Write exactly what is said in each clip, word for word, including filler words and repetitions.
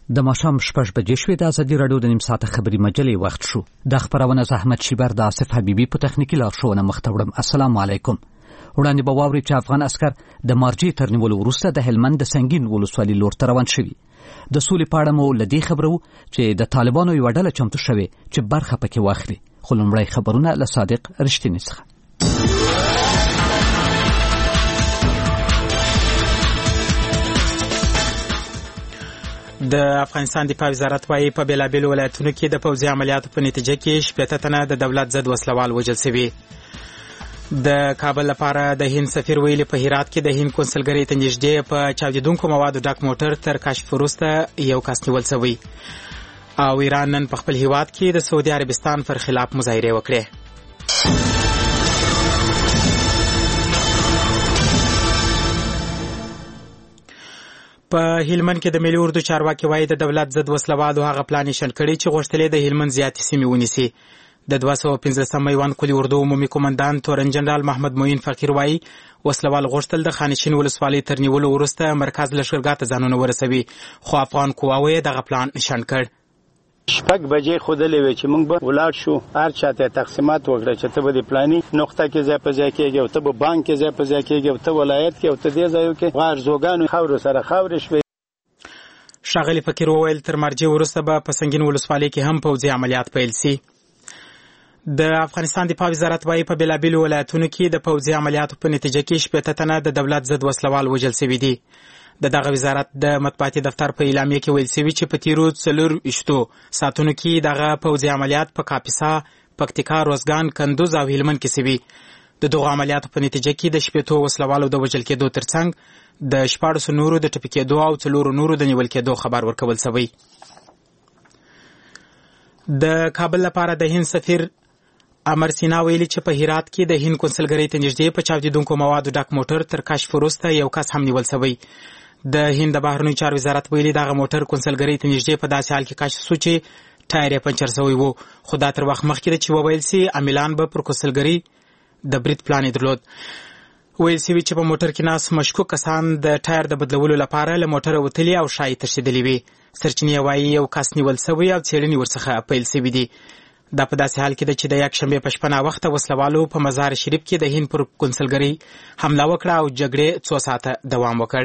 د ماښام شپږ بجې شوې. د ازادي راډیو د نیم ساعته خبري مجلې وخت شو. د خبرونه زحمت شیبر د آصف حبیبي په تخنیکی لارښوونه مخ ته وړم. السلام علیکم. وړاندې به واوري چې افغان عسكر د مارجې تر نیولو وروسته د هلمند د سنگین ولسوالۍ لور ته روان شوي. د سولې په اړه مو له دې خبرو چې د طالبانو یوه ډله چمتو شوې چې برخه پکې واخلي. خو لومړی خبرونه له صادق رښتیني څخه. د افغانستان دفاع وزارت وايي په بیلابیلو ولایتونو کې د پوځي عملیاتو په نتیجه کې شپږ تنه د دولت ضد وسلوال وژل شوي. د کابل لپاره د هند سفیر ویلي په هرات کې د هند کنسولګرۍ ته نږدې په چاودیدونکو موادو ډک موټر تر کشف وروسته یو کس نیول شوی. او ایران نن په خپل هیواد کې د سعودي عربستان پر خلاف مظاهرې وکړې. په هلمند کې د ملي اردو چارواکي وايي د دولت ضد وسلوالو هغه پلان شل کړي چې غوښتلې د هلمند زیاتې سیمې ونیسي. د دوه سوه پنځلسم میوان کلي اردو عمومي قومندان تورن جنرال محمد معین فقیر وايي وسلوال غوښتل د خانشین ولسوالۍ تر نیولو وروسته مرکز لښکرګاه ته ځانونه ورسوي، خو افغان قواوو یې دغه پلان شنډ کړ. شپږ بجې خودلې وې چې موږ به ولاړ شو، هر چاته تقسیمات وکړه چې ته به د پلاني نقطه کې ځای په ځای کېږي او ته به بانک کې ځای په ځای کېږي او ته ولایت کې او ته دې ځایو کې غارزوګانو خاورو سره خاورې شوې. ښاغلي فقیر وویل تر مرجې وروسته به په سنگین ولسوالۍ کې هم پوځي عملیات پیل شي. د افغانستان دفاع وزارت وايي په بیلابیلو ولایتونو کې د پوځي عملیاتو په نتیجه کې شپږ تنه د دولت ضد وسلوال وژل شوي دي. د دغه وزارت د مطبوعاتي دفتر په اعلامیه کې ویل شوي چې په تیرو څلور ویشتو ساعتونو کې دغه پوځي عملیات په کاپیسا، پکتیکا، روزګان، کندوز او هلمند کې شوي. د دغو عملیاتو په نتیجه کې د شپېتو وسلوالو د وژل کېدو ترڅنګ د شپاړسو نورو د ټپي کېدو او څلورو نورو د نیول کېدو خبر ورکول شوی. د کابل لپاره د هند سفیر امر سینا ویلي چې په هرات کې د هند کنسولګرۍ ته نږدې په چاودیدونکو موادو ډک موټر تر کشف وروسته یو کس هم نیول شوی. د هند د بهرنیو چارو وزارت ویلي دغه موټر کنسولګرۍ ته نږدې په داسې حال کې کشف شو چې ټایر یې پنچر شوی و، خو دا تر وخت مخکې ده چې وویل سي عاملان به پر کنسولګرۍ د برید پلان یې درلود. ویل شوي چې په موټر کې ناست مشکوک کسان د ټایر د بدلولو لپاره له موټره وتلي او شایي تښتېدلي وي. سرچینې وایي یو کس نیول شوی او څېړنې ورڅخه پیل شوي دي. دا په داسې حال کې ده چې د یکشنبې په شپه ناوخته وسلوالو په مزار شریف کې د هند پر کنسولګرۍ حمله وکړه او جګړې څو ساعته دوام وکړ.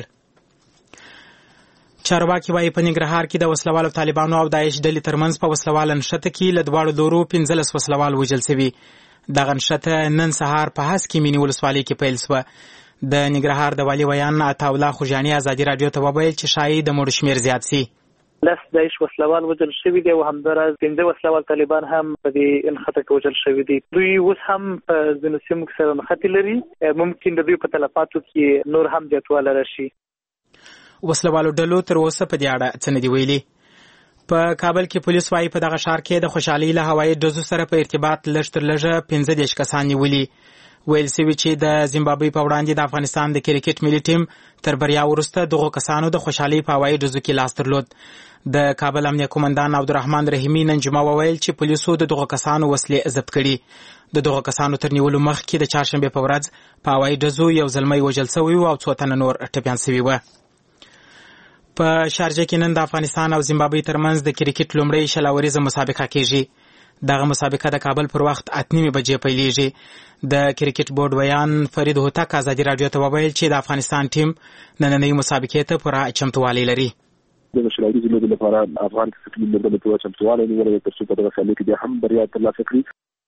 چارواکي وايي په ننګرهار کې د وسلوالو طالبانو او داعش ډلې ترمنځ په وسلواله نښته کې له دواړو لورو پنځلس وسلوال وژل شوي. دغه نښته نن سهار په هسک مینی ولسوالۍ کې پیل شوه. د ننګرهار د والي ویان عطاالله خوجاني ازادي راډیو ته وویل چې شایي د مړو شمېر زیات شي. لس داعش وسلوال وژل شوي دي او همداراز پنځه وسلوال طالبان هم په دې نښته کې وژل شوي دي. دوی اوس هم په ځینو سیمو کې سره نښتې لري، ممکن د دوی په تلفاتو کې نور هم زیاتوالی راشي. وسلوالو ډلو تر اوسه په دې اړه څه نه دي ویلي. په کابل کې پولیس وايي په دغه ښار کې د خوشحالۍ له هوایي ډزو سره په ارتباط لږ تر لږه پنځه دېرش کسان نیولي. ویل شوي چې د زیمبابوې په وړاندې د افغانستان د کرکټ ملي ټیم تر بریا وروسته دغو کسانو د خوشحالۍ په هوایي ډزو کې لاس درلود. د کابل امنیه قومندان عبدالرحمن رحیمي نن جمعه وویل چې پولیسو د دغو کسانو وسلې ضبط کړي. د دغو کسانو تر نیولو مخکې د چهارشنبې په ورځ په هوایي ډزو یو زلمی وژل شوی او څو تنه نور ټپیان شوي وه. په شارجه کې نن د افغانستان او زیمبابوې ترمنځ د کرکټ لومړۍ شلاوریزه مسابقه کیږي. دغه مسابقه د کابل پر وخت اته نیمې بجې پیلیږي. د کرکټ بورډ ویان فرید هوتک ازادي راډیو ته وویل چې د افغانستان ټیم نننۍ مسابقې ته پوره چمتووالی لري. د شلاوریزې لوبې لپاره افغان کرکټ لوبډلې پوره چمتووالی نیولی تر څو په دغه سیالۍ کې بیا هم بریا ترلاسه کړي.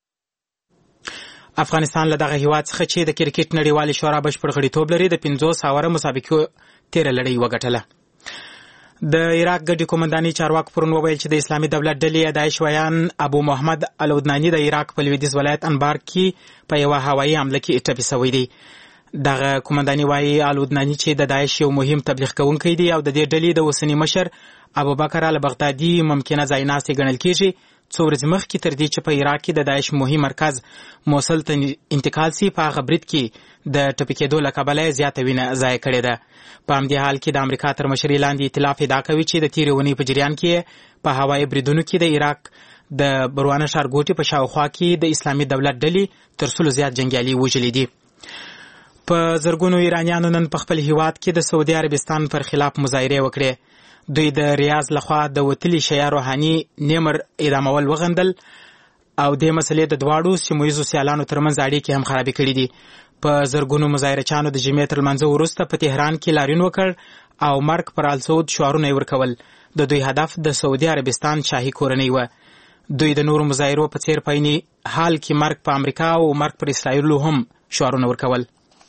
افغانستان له دغه هیواد څخه چې د کرکټ نړیوالې شورا بشپړ غړیتوب لري د پنځوس اوره مسابقو تیره لړۍ وګټله. د عراق ګډي قومنداني چارواکو پرون وویل چې د اسلامي دولت ډلې داعش ویان ابو محمد الودناني د عراق په لویدیځ ولایت انبار کې په یوه هوایي حمله کې ټپي شوی دی. دغه قومنداني وايي الودناني چې د داعش یو مهم تبلیغ کوونکی دی او د دې ډلې د اوسني مشر ابوبکر البغدادي ممکنه ځایناستې ګڼل کېږي. څو ورځې مخکې تر دې چې په عراق کې د داعش مهم مرکز موصل ته انتقال شي په هغه برید کې د ټپي کېدو له کبله یې زیاته وینه ضایع کړې ده. په همدې حال کې د امریکا تر مشرۍ لاندې ائتلاف ادعا کوي چې د تېرې اونۍ په جریان کې په هوایي بریدونو کې د عراق د بروانه ښارګوټي په شاوخوا کې د اسلامي دولت ډلې تر سلو زیات جنګیالي وژلي دي. په زرګونو ایرانیانو نن په خپل هیواد کې د سعودي عربستان پر خلاف مظاهرې وکړې. دوی د ریاض لخوا د وتلي شیعه روحاني نیمر اعدامول وغندل او د مسلې د دواړو سیمه ییزو سیالانو ترمنځ اړیکې هم خرابې کړې دي. په زرګونو مظاهرچیانو د جمعې تر لمانځه وروسته په تهران کې لاریون وکړ او مرګ پر آل سعود شعارونه یې ورکول. د دوی هدف د سعودي عربستان شاهي کورنۍ وه. دوی د نورو مظاهرو په څیر په عیني حال کې مرګ په امریکا او مرګ پر اسرائیلو هم شعارونه ورکول.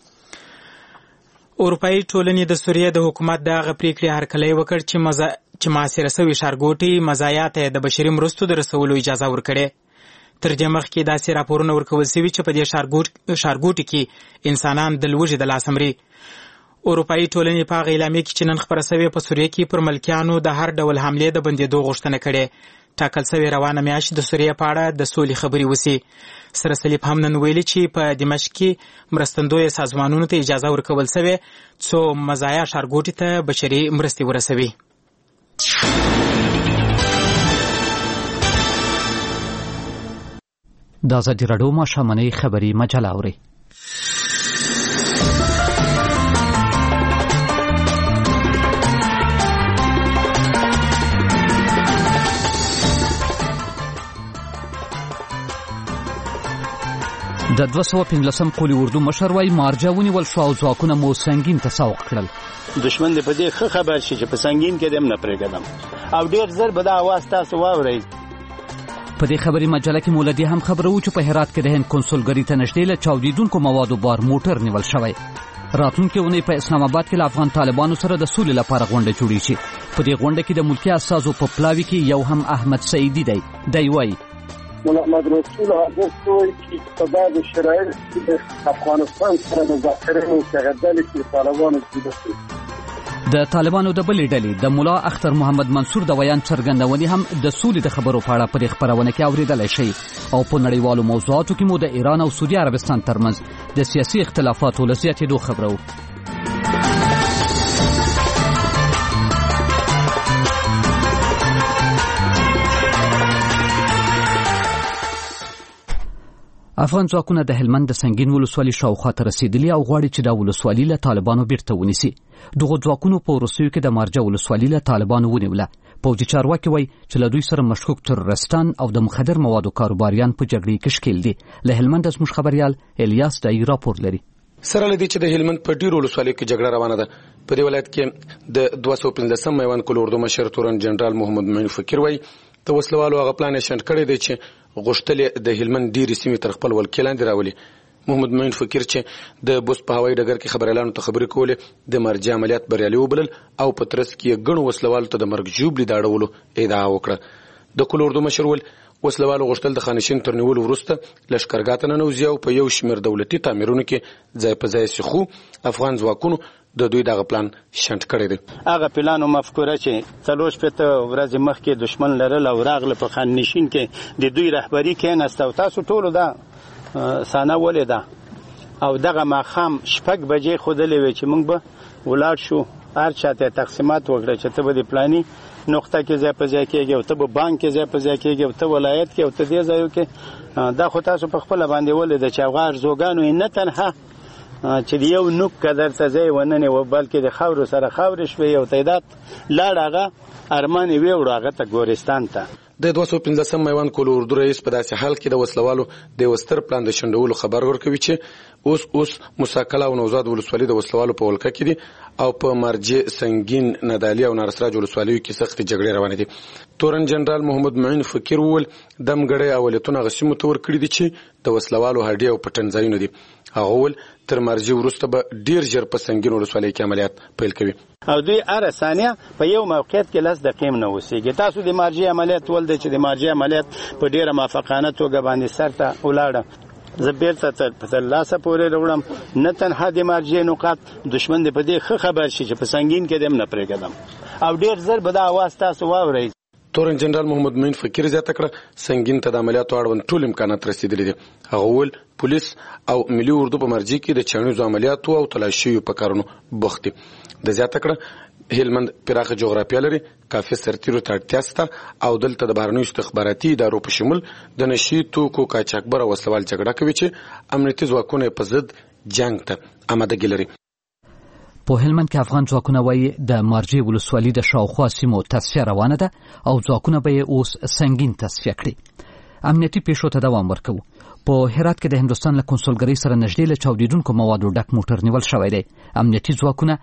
اروپایي ټولنې د سوریې د حکومت دغه پریکړې هرکلی وکړ چې مزا... چې محاصره سوي ښارګوټي مزایات یې د بشري مرستو د رسولو اجازه ورکړې. تر دې مخکې داسې راپورونه ورکول سوي چې په دې ښارګوټي کې انسانان د لوږې د لاسه مري. اروپایي ټولنې په هغه اعلامیه کې چې نن خپره سوې په سوریې کې پر ملکیانو د هر ډول حملې د بندېدو غوښتنه کړې. ټاکل سوې روانه میاشت د سوریې په اړه د سولې خبرې وسي. سره صلیب هم نن ویلي چې په دمشق کې مرستندویه سازمانونو ته اجازه ورکول سوې څو مزایا ښارګوټي ته بشري مرستې ورسوي. د ازادي راډیو ماښامنۍ خبري مجله اورئ. د دوه سوه پنځلسم قولي اردو مشر وایي مارجه ونیول شو او ځواکونه مو سنګین ته سوق کړل. دشمن دې په دې ښه خبر شي چې په سنګین کې دې هم نه پرېږدم او ډېر زر به دا اواز تاسو واورئ. په دې خبري مجله کې مولدي هم خبره و چې په هرات کې د هند کنسولګرۍ ته نږدې له چاودیدونکو موادو بار موټر نیول شوی. راتلونکې اونۍ په اسلام آباد کې له افغان طالبانو سره د سولې لپاره غونډه جوړیږي. په دې غونډه کې د ملکي اساسو په پلاوي کې یو هم احمد سعیدي دی. دی وایي محمد رسول حاضر شوی چې په بعض شرایطو کې افغانستان سره مذاکرې وکړي چې طالبانو جوړ د طالبانو د بلې ډلې د ملا اختر محمد منصور د ویان څرګندونې هم د سولې د خبرو په اړه په خبرونه کې اوریدلای شي او په نړیوالو موضوعاتو کې مو د ایران او سعودي عربستان ترمنځ د سیاسي اختلافاتو له زیاتېدو خبرو. افغان ځواکونه د هلمند د سنگین ولسوالۍ شاوخوا ته رسیدلي او غواړي چې دا ولسوالي له طالبانو بیرته ونیسي. دغه ځواکونو په وروستیو کې د مارجه ولسوالۍ له طالبانو ونیوله. پوځي چارواکي وایي چې له دوی سره مشکوک ترورستان او د مخدر موادو کاروباریان په جګړې کې ښکېل دي. له هلمند زموږ خبريال الیاس دای راپور لري. سره لدی چې د هلمند په ډیرو ولسوالیو کې جګړه روانه ده. په دې ولایت کې د دوه سوه پنځلسم میوان کول اردو مشر تورن جنرال محمد معین فقیر وایي د وسلوالو هغه پلان شنډ کړی دی چې غوښتل د هلمند ډیرې سیمې تر خپل ولکې لاندې راولي. محمد معین فقیر چې د بوس په هوایي ډګر کې خبريالانو ته خبرې کولې د مرجع عملیات بریالي وبلل او په ترڅ کې ګڼو وسلوالو ته د مرګ ژوبلې د اړولو ادعا وکړه. د کول اردو مشر ول وسلوالو غوښتل د خانشین تر نیولو وروسته لښکرګاه ته ننوځي او په یو شمېر دولتي تعمیرونو کې ځای په ځای سي خو افغان ځواکونو د دوی دغه پلان شنډ کړی دی. هغه پلان او مفکوره چې څلور شپېته ورځې مخکې دشمن لرل او راغله په خانشین کې د دوی رهبري کېناسته او تاسو ټولو دا سانه ولیده او دغه ماښام شپږ بجې ښودلې وې چې موږ به ولاړ شو هر چا ته تقسیمات وکړه چې ته به د پلاني نقطه کې ځای په ځای کېږي او ته به بانک کې ځای په ځای کېږي او ته ولایت کې او ته دې ځایو کې. دا خو تاسو په خپله باندې ولیده چې هغه ارزوګانو یې نه تنها چې د یو نوک قدر ته ځای ونه نیوه بلکې د خاورو سره خاورې شوې یو تعداد لاړ هغه ارمان یې ویوړو هغه ته ګورستان ته. د دوه سوه پنځلسم میوان کول اردو رئیس په داسې حال کې د وسلوالو د یو ستر پلان د شنډولو خبر ورکوي چې اوس اوس مساکله او نوزاد ولسوالۍ د وسلوالو په ولکه کې دي او په مرجع سنگین ندالي او نارسراج ولسوالیو کې سخت جګړې روانې دي. تورن جنرال محمد معین فقیر وویل دمګړی اولتونه غسیمو ته ورکړي دي چې د وسلوالو هډې او پټن ځایونه دي. هغه وویل تر مرجع وروسته به ډیر ژر په سنگین ولسوالۍ کې عملیات پیل کوي او دوی هره ثانیه په یو موقعیت کې لس دقیقې نه اوسېږي. تاسو د مرجع عملیات ول دی چې د مرجع عملیات په ډیره موافقانه توګه باندې سرته ولاړه. زه بیرته تر پترلاسه پورې وروړم نه تنها د مرجع نقاط دشمن دې په دې ښه خبر شي چې په سنگین کې دې هم نه پرېږدم او ډیر زر به دا اواز تاسو واورئ. تورن جنرال محمد معین فقیر زیاته کړه سنگین ته د عملیاتو اړوند ټول امکانات رسیدلي دي. هغه وویل پولیس او ملي اردو په مرجع کې د چاڼیزو عملیاتو او تلاشیو په کارونو بوخت دي. د زیاته کړه هلمند پراخه جغرافیه لري کافي سرتیرو ته اړتیا شته او دلته د بهرنیو استخباراتي ادارو په شمول د نشي توکو قاچاقبر او وسلوال جګړه کوي چې امنیتي ځواکونه په ضد جنگ ته آمادګي لري. په هلمند کې افغان ځواکونه وایي د مارجې ولسوالۍ د شاوخوا سیمو تصفیه روانه ده او ځواکونه به یې اوس سنگین تصفیه کړي. امنیتي پیښو ته دوام ورکوو. په هرات کې د هندوستان له کنسولګرۍ سره نږدې له چاودېدونکو موادو ډک موټر نیول شوی دی. امنیتي ځواکونه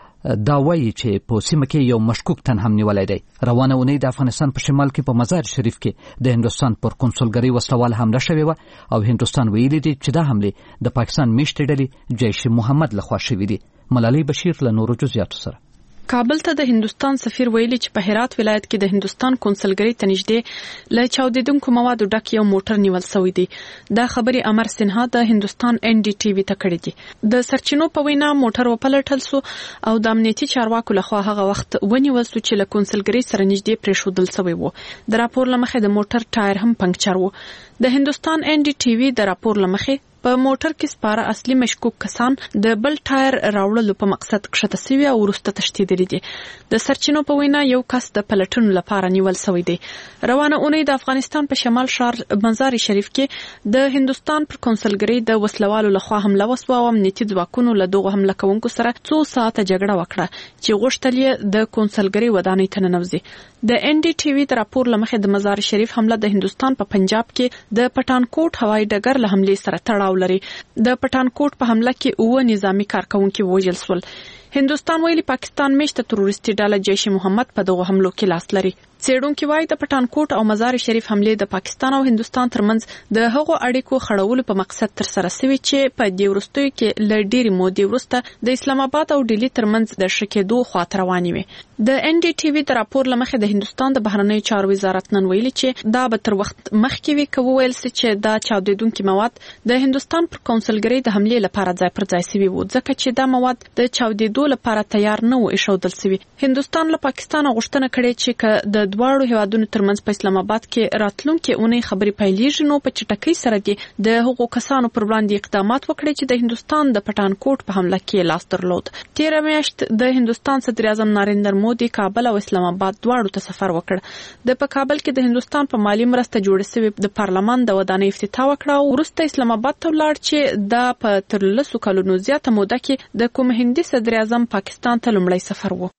دا وایي چې په سیمه کې یو مشکوک تن هم نیولی دی. روانه اونۍ د افغانستان په شمال کې په مزار شریف کې د هندوستان پر کنسولګرۍ وسلوال حمله شوې وه او هندوستان ویلي دی چې دا حملې د پاکستان میشتې ډلې جیش محمد لخوا شوې دي. ملالۍ بشیر له نورو جزئیاتو سره. کابل ته د هندوستان سفیر ویلي چې په هرات ولایت کې د هندوستان کنسولګرۍ ته نږدې له چاودېدونکو موادو ډک یو موټر نیول شوی دی. دا خبرې امر سنها د هندوستان ان ډي ټي وي ته کړې دي. د سرچینو په وینا موټر وپلټل سو او د امنیتي چارواکو لخوا هغه وخت ونیول سو چې له کنسولګرۍ سره نږدې پرېښودل شوی وو. د راپور لمخې د موټر ټایر هم پنکچر وو. د هندوستان ان ډي ټي وي د راپور لمخې په موټر کې سپاره اصلي مشکوک کسان د بل ټایر راوړلو په مقصد کښته سوي او وروسته تښتېدلي دي. د سرچینو په وینا یو کس د پلټنو لپاره نیول شوی دی. روانه اونۍ د افغانستان په شمال ښار مزار شریف کې د هندوستان پر کنسولګرۍ د وسلوالو لخوا حمله وسوه او امنیتي ځواکونو له دغو حمله کوونکو سره څو ساعته جګړه وکړه چې غوښتل یې د کنسولګرۍ ودانۍ ته ننوځي. د ان ډي ټي وي د راپور لمخې د مزار شریف حمله د هندوستان په پنجاب کې د پټانکوټ هوایي ډګر له حملې سره تړاو لري. د پټانکوټ په حمله کې اوه نظامی کارکونکي وژل شول. هندوستان ویلي پاکستان میشته تروریستي ډله جیش محمد په دغه حملو کې لاس لري. څېړونکي وایي د پټانکوټ او مزار شریف حملې د پاکستان او هندوستان ترمنځ د هغو اړیکو خړولو په مقصد ترسره شوي چې په دې وروستیو کې له ډېرې مودې وروسته د اسلام آباد او ډیلي ترمنځ د ښه کېدو خواته روانې وي. د ان ډي ټي وي د راپور لمخې د هندوستان د بهرنیو چارو وزارت نن ویلي چې دا به تر وخت مخکې وي که وویل سي چې دا چاودېدونکي مواد د هندوستان پر کنسولګرۍ د حملې لپاره ځای پر ځای شوي وو ځکه چې دا مواد د چاودېدو لپاره تیار نه وو ایښودل شوي. هندوستان له پاکستان غوښتنه کړې چې که د دواړو هیوادونو ترمنځ په اسلام آباد کې راتلونکي اونۍ خبرې پیلېږي نو په چټکۍ سره دي د هغو کسانو پر وړاندې اقدامات وکړي چې د هندوستان د پټانکوټ په حمله کې لاس درلود. تېره میاشت د هندوستان صدر اعظم نریندر مودي کابل او اسلام آباد دواړو ته سفر وکړ. د په کابل کې د هندوستان په مالی مرسته جوړې شوې د پارلمان د ودانۍ افتتاح وکړه او وروسته اسلام آباد ته ولاړ چې دا په تر لسو کلونو زیاته موده کې د کوم هندي صدر اعظم پاکستان ته لومړی سفر و.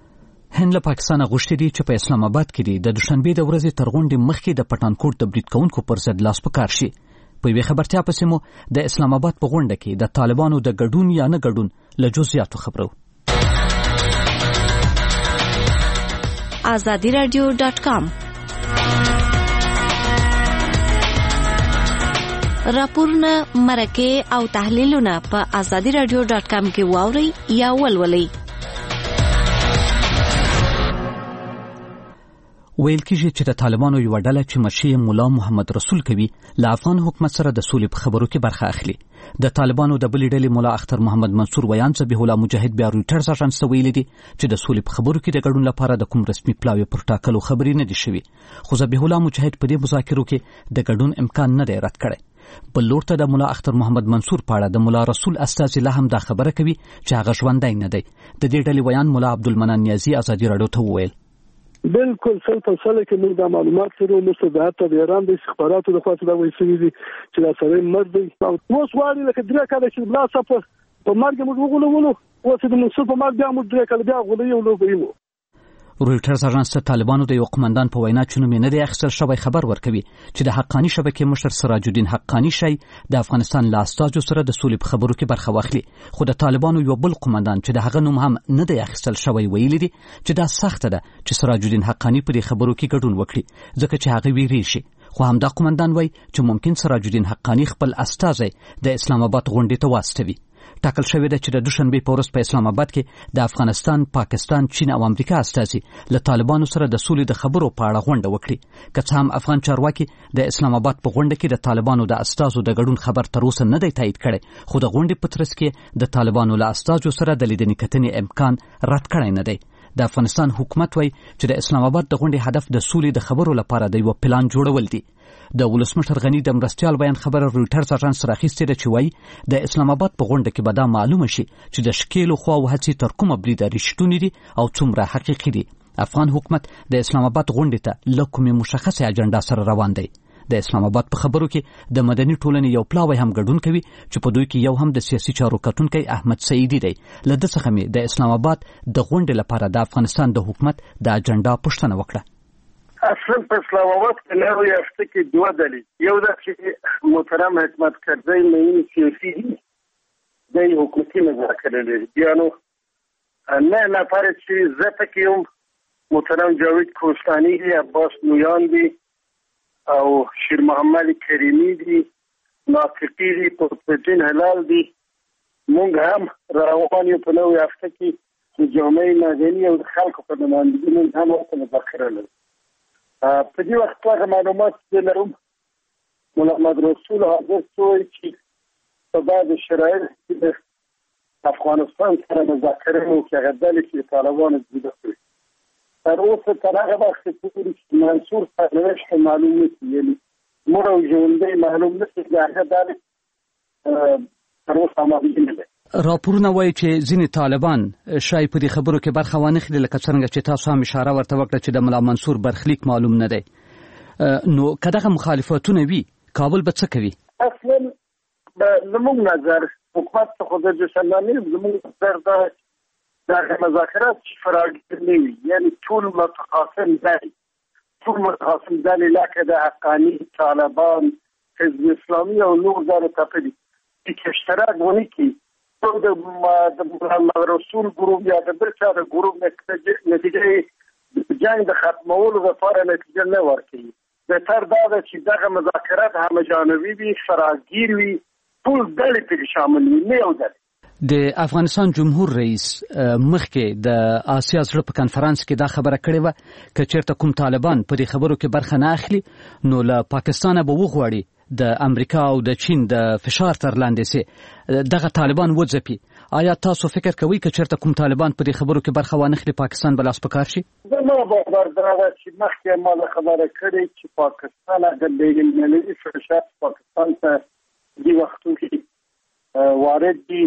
هند له پاکستانه غوښتي دي چې په اسلام آباد کې د دوشنبې د ورځې تر غونډې مخکې د پټانکوټ د برید کوونکو پر ضد لاس په کار شي. په یوې خبرتیا پسې مو د اسلام آباد په غونډه کې د طالبانو د ګډون یا نه ګډون له جزئیاتو خبرو. آزادی رادیو ډاټ کام راپورونه مرکه او تحلیلونه په آزادی رادیو ډاټ کام کې واورئ یا ولولئ. ویل کېږي چې د طالبانو یوه ډله چې مشر مولا محمد رسول کوي له افغان حکومت سره د سولې په خبرو کې برخه اخلي. د طالبانو د بلې ډلې مولا اختر محمد منصور ویان ذبیح الله مجاهد بیا رویټرز اژانس ته ویلي دي چې د سولې په خبرو کې د ګډون لپاره د کوم رسمي پلاوي پر ټاکلو خبرې نه دي شوي. خو ذبیح الله مجاهد په دې مذاکرو کې د ګډون امکان نه دی رد کړی. بل لور ته د مولا اختر محمد منصور په اړه د مولا رسول استازي لا هم دا خبره کوي چې هغه ژوندی نه دی. د دې ډلې ویان مولا عبدالمنان نیازي ازادي راډیو ته وویل بالکل سل په سل کې موږ د معلومات لرو نو د حتی د ایران د استخباراتو د خاصه د وایسوي دي چې دا سره مرد دی او اوس وایي لکه درې کاله چې بلا صفه په مرګ موږ وګولو اوس د منصور په مرګ بیا موږ درې کاله بیا غوډي یو لوبې وو. رویټرز اژانس ته طالبانو د یو قومندان په وینا چې نوم یې نه دی اخیستل شوی خبر ورکوي چې د حقاني شبکې مشر سراج الدین حقاني شی د افغانستان له استازو سره د سولې په خبرو کې برخه واخلي. خو د طالبانو یو بل قومندان چې د هغه نوم هم نه دی اخیستل شوی ویلي دي چې دا سخته ده چې سراج الدین حقاني په دې خبرو کې ګډون وکړي ځکه چې هغه ویریږي. خو همدا قومندان وایي چې ممکن سراج الدین حقاني خپل استازی د اسلام آباد غونډې ته واستوي. ټاکل شوې ده چې د دوشنبې په ورځ په اسلام آباد کې د افغانستان، پاکستان، چین او امریکا استازي له طالبانو سره د سولې د خبرو په اړه غونډه وکړي. که څه هم افغان چارواکي د اسلام آباد په غونډه کې د طالبانو د استازو د ګډون خبر تر اوسه نه دی تایید کړی، خو د غونډې په ترڅ کې د طالبانو له استازو سره د لیدنې کتنې امکان رد کړی نه دی. د افغانستان حکومت وایي چې د اسلام آباد د غونډې هدف د سولې د خبرو لپاره د یو پلان جوړول دي. د ولسمشر غنی د مرستیال بیان خبره رویټرز اژانس راخیستې ده چې وایي د اسلام آباد په غونډه کې به دا معلومه شي چې د شکیلو خواو هڅې تر کومه بریده رښتونې دي او څومره حقیقي دي. افغان حکومت د اسلام آباد غونډې ته له کومې مشخصې اجنډا سره روان دی. د اسلام آباد په خبرو کې د مدني ټولنې یو پلاوی هم ګډون کوي چې په دوی کې یو هم د سیاسي چارو کتونکی احمد سعیدی دی. له ده څخه مې د اسلام آباد د غونډې لپاره د افغانستان د حکومت د اجنډا پوښتنه وکړه. اصلا په اسلام آباد کې له یو هفته کې دوه ډلې، یو دا چې محترم حکمت کرزی معین سیاسي دي، د حکومتي مذاکره لري، بیا نو نه نفر چې زه پکې یم محترم جاوید کوهستاني دي، عباس نویان دي او شیر محمد کریمی دي، ناطقي دي، قطبالدین هلال دي. مونږ هم روان یو په نوې هفته کې د جامعې مدني او د خلکو په نمایندګي مونږ هم ورته مذاکره لرو. په دې وخت کې هغه معلومات چې لرم محمد رسول حاضر شوی چې په بعض شرایطو کې د افغانستان سره مذاکره وکړي، هغه ډلې چې طالبانو جوړه کړې. تر اوسه تر هغه وخت پورې چې منصور سرنوشت معلوم نه شي، یعنی مړ او ژوندی معلوم نه شي، هغه ډلې تر اوسه معلوم نه دي. راپورونه وایي چې ځینې طالبان شاید په دې خبرو کې برخه وانخلي، لکه څنګه چې تاسو هم اشاره ورته وکړه چې د ملا منصور برخلیک معلوم نه دی. نو که دغه مخالفتونه وي کابل به څه کوي؟ اصلا زموږ نظر حکومت څخه د جسماني زموږ نظر دا دغه مذاکرات چې فراګیر نه وي، یعنی ټول متخاصم دي ټول متخاصم دي لکه د حقاني، طالبان، حزب اسلامي او نور دغه تپلي چې اشتراک ونه کړي د محمد رسول ګروپ یا د بل چا د ګروپ نتیجه جنگ د ختمولو لپاره نتیجه نه ورکوي. بهتر دا ده چې دغه مذاکرات همه جانبي وي، فراګیر وي، ټول ډلې پکې شامل وي، نه یو ډلې. د افغانستان جمهور رئیس مخکې د آسیا زړه په کنفرانس کې دا خبره کړې وه که چېرته کوم طالبان په دې خبرو کې برخه نه اخلي نو له پاکستانه به وغواړي د امریکا او د چین د فشار تر لاندې سي دغه طالبان وځپي. آیا تاسو فکر کوئ که چېرته کوم طالبان په دې خبرو کې برخه وانخلي پاکستان به لاس په کار شي؟ زما باور دا ده چې مخکې ما دا خبره کړې چې پاکستان اگر بین المللي فشار پاکستان ته دې وختو کې وارد دي،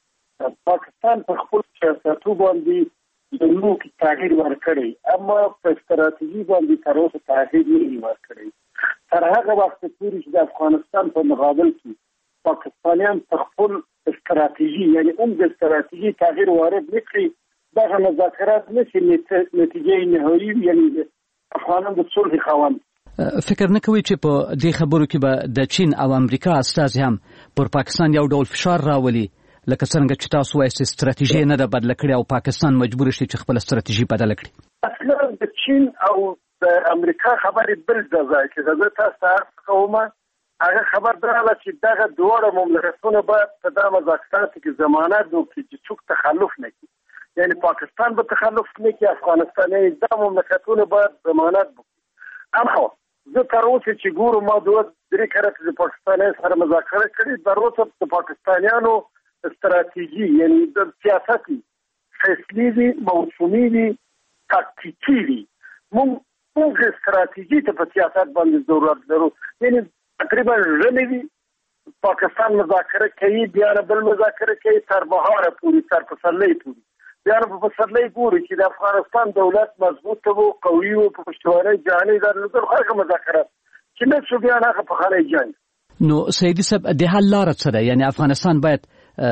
پاکستان په خپل سیاستو باندې د نوک تغییر ورکړي، اما په ستراتیژي باندې تر اوسه تغییر نه ورکړي. تر هغه وخت پورې چې د افغانستان په مقابل کې پاکستانیان په خپل استراتیژي یعنی هم د استراتیژي تغییر وارد نه کړي، دغه مذاکرات نشي نتیجه نهایی یعنی افغانان د صلح خاوند. فکر نه کوي چې په دې خبرو کې به د چین او امریکا استازي هم پر پاکستان یو ډول فشار راولي، لکه څنګه چې تاسو وایئ استراتیژي نه ده بدله کړې او پاکستان مجبور شي چې خپل استراتیژي بدله کړي؟ اصلا د چین او د امریکا خبرې بل ځای کې زه تاسو ته کوم هغه خبر دراله چې دغه دوه مملکتونه به په دغه مذاکراتو کې ضمانت وکړي چې څوک تخلف نه کوي، یعنی پاکستان به تخلف نه کوي، افغانستان یې دغه مملکتونه به ضمانت وکړي. اما زه تر اوسه چې ګورم ما دوه درې کړه د پاکستان سره مذاکره کړې، تر اوسه د پاکستانیانو استراتیژي یعنی د سیاسي فیصلې دي، موسمي دي، تاکتیکي دي. موږ موږ استراتیژي ته په سیاست باندې ضرورت لرو، یعنی تقریبا ژمي پاکستان مذاکره کوي، بیا بل مذاکره کوي تر بهار پورې، تر پسرلي پورې، بیا په پسرلي ګوري چې د افغانستان دولت مضبوط او قوي او په پښتوانه جهاني درلودل هغه مذاکرات چې نه شو بیا هغه په خلای جنگ. نو سیدی صاحب د حل لار څه ده؟ یعنی افغانستان باید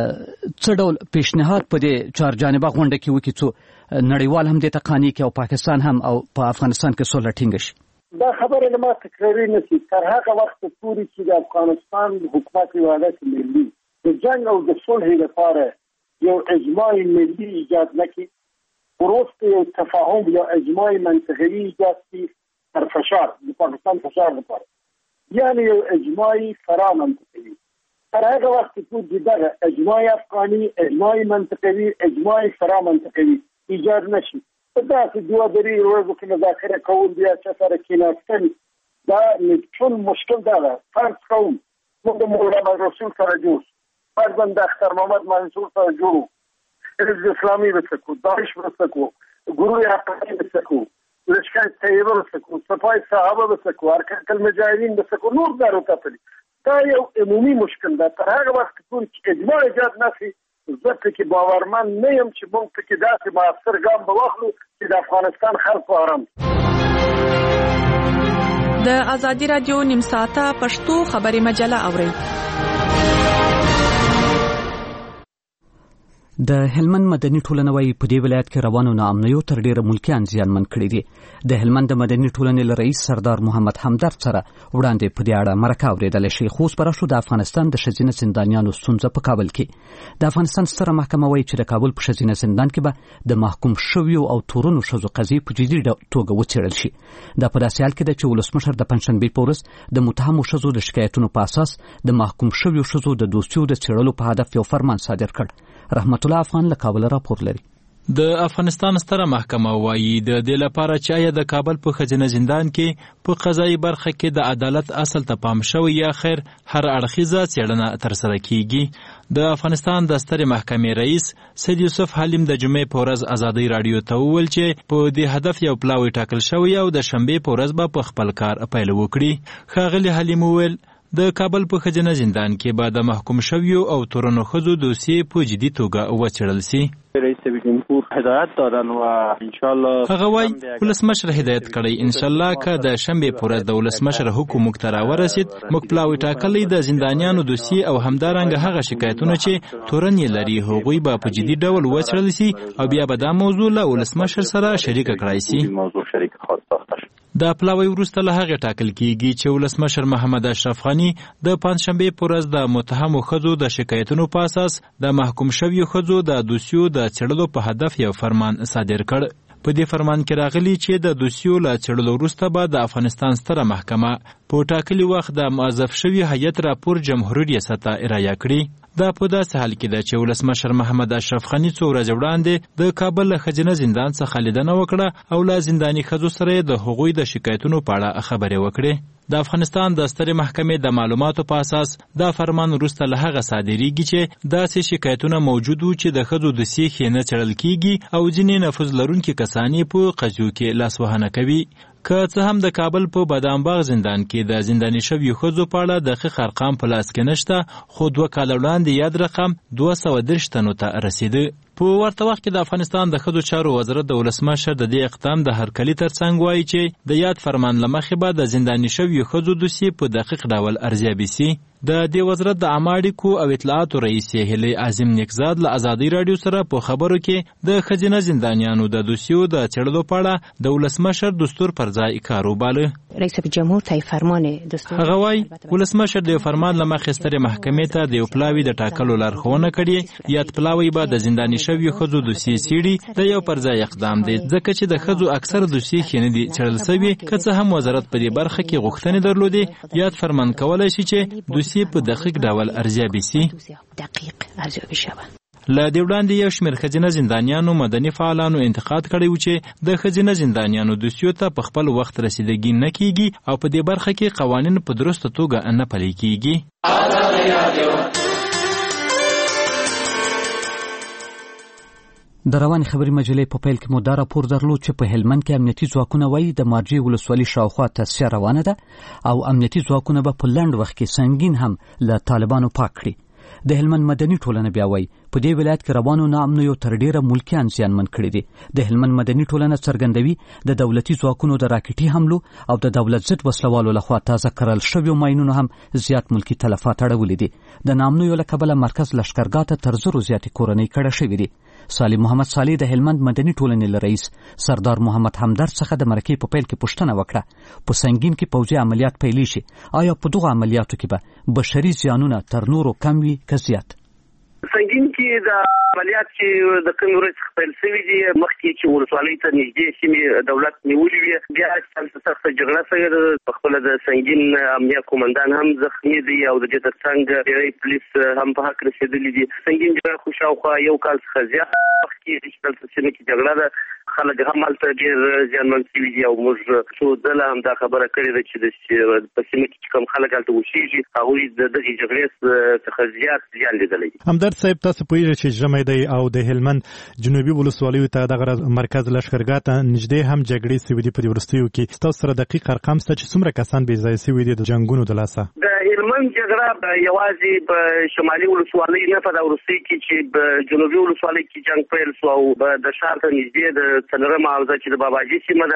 څه ډول پیشنهاد په دې چار جانبه غونډه کې وکړي څو نړیوال هم دې ته قانع کړي او پاکستان هم او په افغانستان کې سوله ټینګه شي؟ دا خبره نه ما تکراري نه شي تر هغه وخت پورې چې د افغانستان حکومت وحدت ملي د جنگ او د صلح لپاره یو اجماعي ملي ایجاد نکړي، وروسته یو تفاهم یا اجماعي منطقي ایجاد کړي تر فشار د پاکستان فشار لپاره، یعنی یو اجماعي فرا منطقي. تر هغه وخت پورې دغه اجماعي افغاني، اجماعي منطقي، اجماعي فرا منطقي ایجاد نشي. په داسې دوه درې ورځو کې مذاکره کول بیا چا سره کېناستل دا ټول مشکل دا ده. فرض کوم موږ د مولانا رسول سره جوړ، فرضاً د اختر محمد منصور سره جوړو، حزب اسلامي به څه کوو، داعش به څه کوو، گروه حقانی به څه کوو، لشکر طیبه به څه کوو، صفای صحابه به څه کوو، حرکت المجاهدین به څه کوو، نور دارو تپلي. دا یو عمومي مشکل ده. تر هغه وخت پورې چې اجماع ایجاد نه شي زه پکې باورمن نه یم چې موږ پکې داسې مؤثر ګام به واخلو چې د افغانستان خلک آرام. د آزادي رادیو نیم ساعته پښتو خبري مجله اورئ. د هلمند مدني ټولنه وايي په دې ولایت کې روانو ناامنیو تر ډیره ملکیان زیانمن کړي دي. د هلمند مدني ټولنې رئیس سردار محمد همدرد سره وړاندې په دې اړه مرکه اورېدل شي. خو پر شو د افغانستان د شزینه زندانیانو ستونزه په کابل کې د افغانستان ستره محکمه وايي چې د کابل په شزینه زندان کې به د محکوم شویو او تورونو شذو قضیې په جدي توګه وڅېړل شي. دا په داسې حال کې ده چې ولسمشر د پنځشنبې په ورځ د متهمو شذو د شکایتونو په اساس د محکوم شویو شذو د دوستیو د څېړلو په هدف یو فرمان صادر کړ. رحمت الله افغان له کابل راپور لري. د افغانستان ستره محکمه وايي د دې لپاره چې آیا د کابل په خزینه زندان کې په قضایي برخه کې د عدالت اصل ته پام شوی یا خیر هر اړخیزه څېړنه ترسره کیږي. د افغانستان د ستره محکمې رئیس سید یوسف حلیم د جمعې په ورځ ازادي رادیو ته وویل چې په دې هدف یو پلاوی ټاکل شوی او د شنبې په ورځ به په خپل کار پیل وکړي. ښاغلي حلیم وویل د کابل په خزینه زندان کې به د محکوم شویو او تورنو ښځو دوسیې په جدي توګه وڅېړل سي. رئیس جمهور هدایت دادن و ان شاء الله هغه وايي ولسمشر هدایت کړی ان شاء الله که د شنبې پر ورځ د ولسمشر حکم موږ ته راورسید موږ پلاوی ټاکلی د زندانیانو دوسیې او همدارنګه هغه شکایتونه چې تورن یې لري هغوی به په جدي ډول وڅېړل سي او بیا به دا موضوع له ولسمشر سره شریکه کړای سي. موضوع شریک خاص ساخته دا پلاوی وروسته له هغې ټاکل کیږي چې ولسمشر محمد اشرف غني د پنځشنبې په ورځ د متهمو ښځو د شکایتونو په اساس د محکوم شویو ښځو د دوسیو د څېړلو په هدف یو فرمان صادر کړ. په دې فرمان کې راغلي چې د دوسیو له څېړلو وروسته به د افغانستان ستره محکمه په ټاکلي وخت د موظف شوي هیئت راپور جمهوریت ریاست ته ارایه کړي. دا په داسې حال کې ده چې ولسمشر محمد اشرف غني څو ورځې وړاندې د کابل له خزینه زندان څخه لیدنه وکړه او له زنداني ښځو سره د هغوی د شکایتونو په اړه خبرې وکړې. د افغانستان د سترې محکمې د معلوماتو په اساس دا فرمان وروسته له هغه صادریږي چې داسې شکایتونه موجود وو چې د ښځو دوسیې ښې نه څېړل کیږي او ځینې نفوذ لرونکي کسان یې په قضیو کې لاسوهنه کوي. که څه هم د کابل په بادامباغ زندان کې د زنداني شویو ښځو په اړه دقیق ارقام په لاس کې نشته خو دوه کاله وړاندې یاد رقم دوه سوه دېرش تنو ته رسیده. په ورته وخت کې د افغانستان د ښځو چارو وزارت د ولسمشر د دې اقدام د هرکلي ترڅنګ وایي چې د یاد فرمان له مخې به د زنداني شویو ښځو دوسیې په دقیق ډول ارزیابي سي. د دې وزارت د عامه اړیکو او اطلاعاتو رئیس هیلې اعظم نیکزاد له ازادي رادیو سره په خبرو کې د ښځینه زندانیانو د دوسیو د څېړلو په اړه د ولسمشر دستور پر ځای کار وباله. رئیس جمهور ته فرمان دستور هغه وايي ولسمشر د فرمان له مخې سترې محکمې ته د یو پلاوي د ټاکلو لارښوونه کړې. یاد پلاوی به د زنداني شویو ښځو دوسیې څېړي. د یو پر ځای اقدام دی ځکه چې د ښځو اکثره دوسیې ښې نه دي څېړل سوي. که څه هم وزارت په دې برخه کې غوښتنې درلودې یاد فرمان کولی شي چې دوسیې په دقیق ډول ارزیابي سي. دقیق ارزیابي شوه. له دې وړاندې یو شمېر ښځینه زندانیانو مدني فعالانو انتقاد کړی و چې د ښځینه زندانیانو دوسیو ته په خپل وخت رسیدګي نه کیږي او په دې برخه کې قوانین په درسته توګه نه پلي کیږي. د رواني خبري مجلې په پیل کې مو دا راپور درلود چې په هلمند کې امنیتي ځواکونه وایي د مارجې ولسوالۍ شاوخوا تصفیه روانه ده او امنیتي ځواکونه به په لنډ وخت کې سنګین هم له طالبانو پاک کړي. د هلمند مدني ټولنه بیا وایي په دې ولایت کې روانو ناامنیو تر ډیره ملکیان زیانمن کړي دي. د هلمند مدني ټولنه څرګندوي د دولتي ځواکونو د راکټي حملو او د دولت ضد وسلوالو لخوا تازه کرل شویو ماینونو هم زیات ملکی تلفات اړولي دي. د ناامنیو له کبله مرکز لښکرګاه ته تر زرو زیاتې کورنۍ کډه شوې دي. صالح محمد صالح د هلمند مدني ټولنې رئیس سردار محمد همدرد څخه د مرکې په پیل کې پوښتنه وکړه په سنگین کې پوځي عملیات پیلې شي آیا په دغه عملیاتو کې به بشري زیانونه تر نورو کم وي که زیات؟ سنگین کې د عملیات چې د کوم ورځ خپل شوی دی مخکې چې ولسوالۍ ته نږدې سیمې دولت نیولې وي بیا چې سخته جګړه شوې په خپل د سنگین امنیه قومندان هم زخمی دی او د دې ترڅنګ ډېری پولیس هم په حق رسېدلي دي. سنگین جګړه خو شاوخوا یو کال څخه زیات وخت کې چې دلته سیمه کې جګړه ده خلک هم هلته ډېر زیانمن شوي دي او موږ څو ځله هم دا خبره کړې ده چې په سیمه کې چې کوم خلک هلته اوسېږي هغوی د دغې جګړې څخه زیات زیان لیدلی دي. همدرد صاحب تاسو پوهېږئ چې ژمی دی او د هلمند جنوبي ولسوالیو ته دغه مرکز لښکرګاه ته نږدې هم جګړې سوي دي په دې وروستیو کې. ستاسو سره دقیق ارقام شته چې څومره کسان بې ځایه سوي دي د جنګونو د لاسه؟ د هلمند جګړه یوازې په شمالي ولسوالۍ نه په دا وروستیو کې چې په جنوبي ولسوالۍ کې جنګ پیل شو او د ښار ته نږدې د څلورمه حوزه چې د باباجي سیمه ده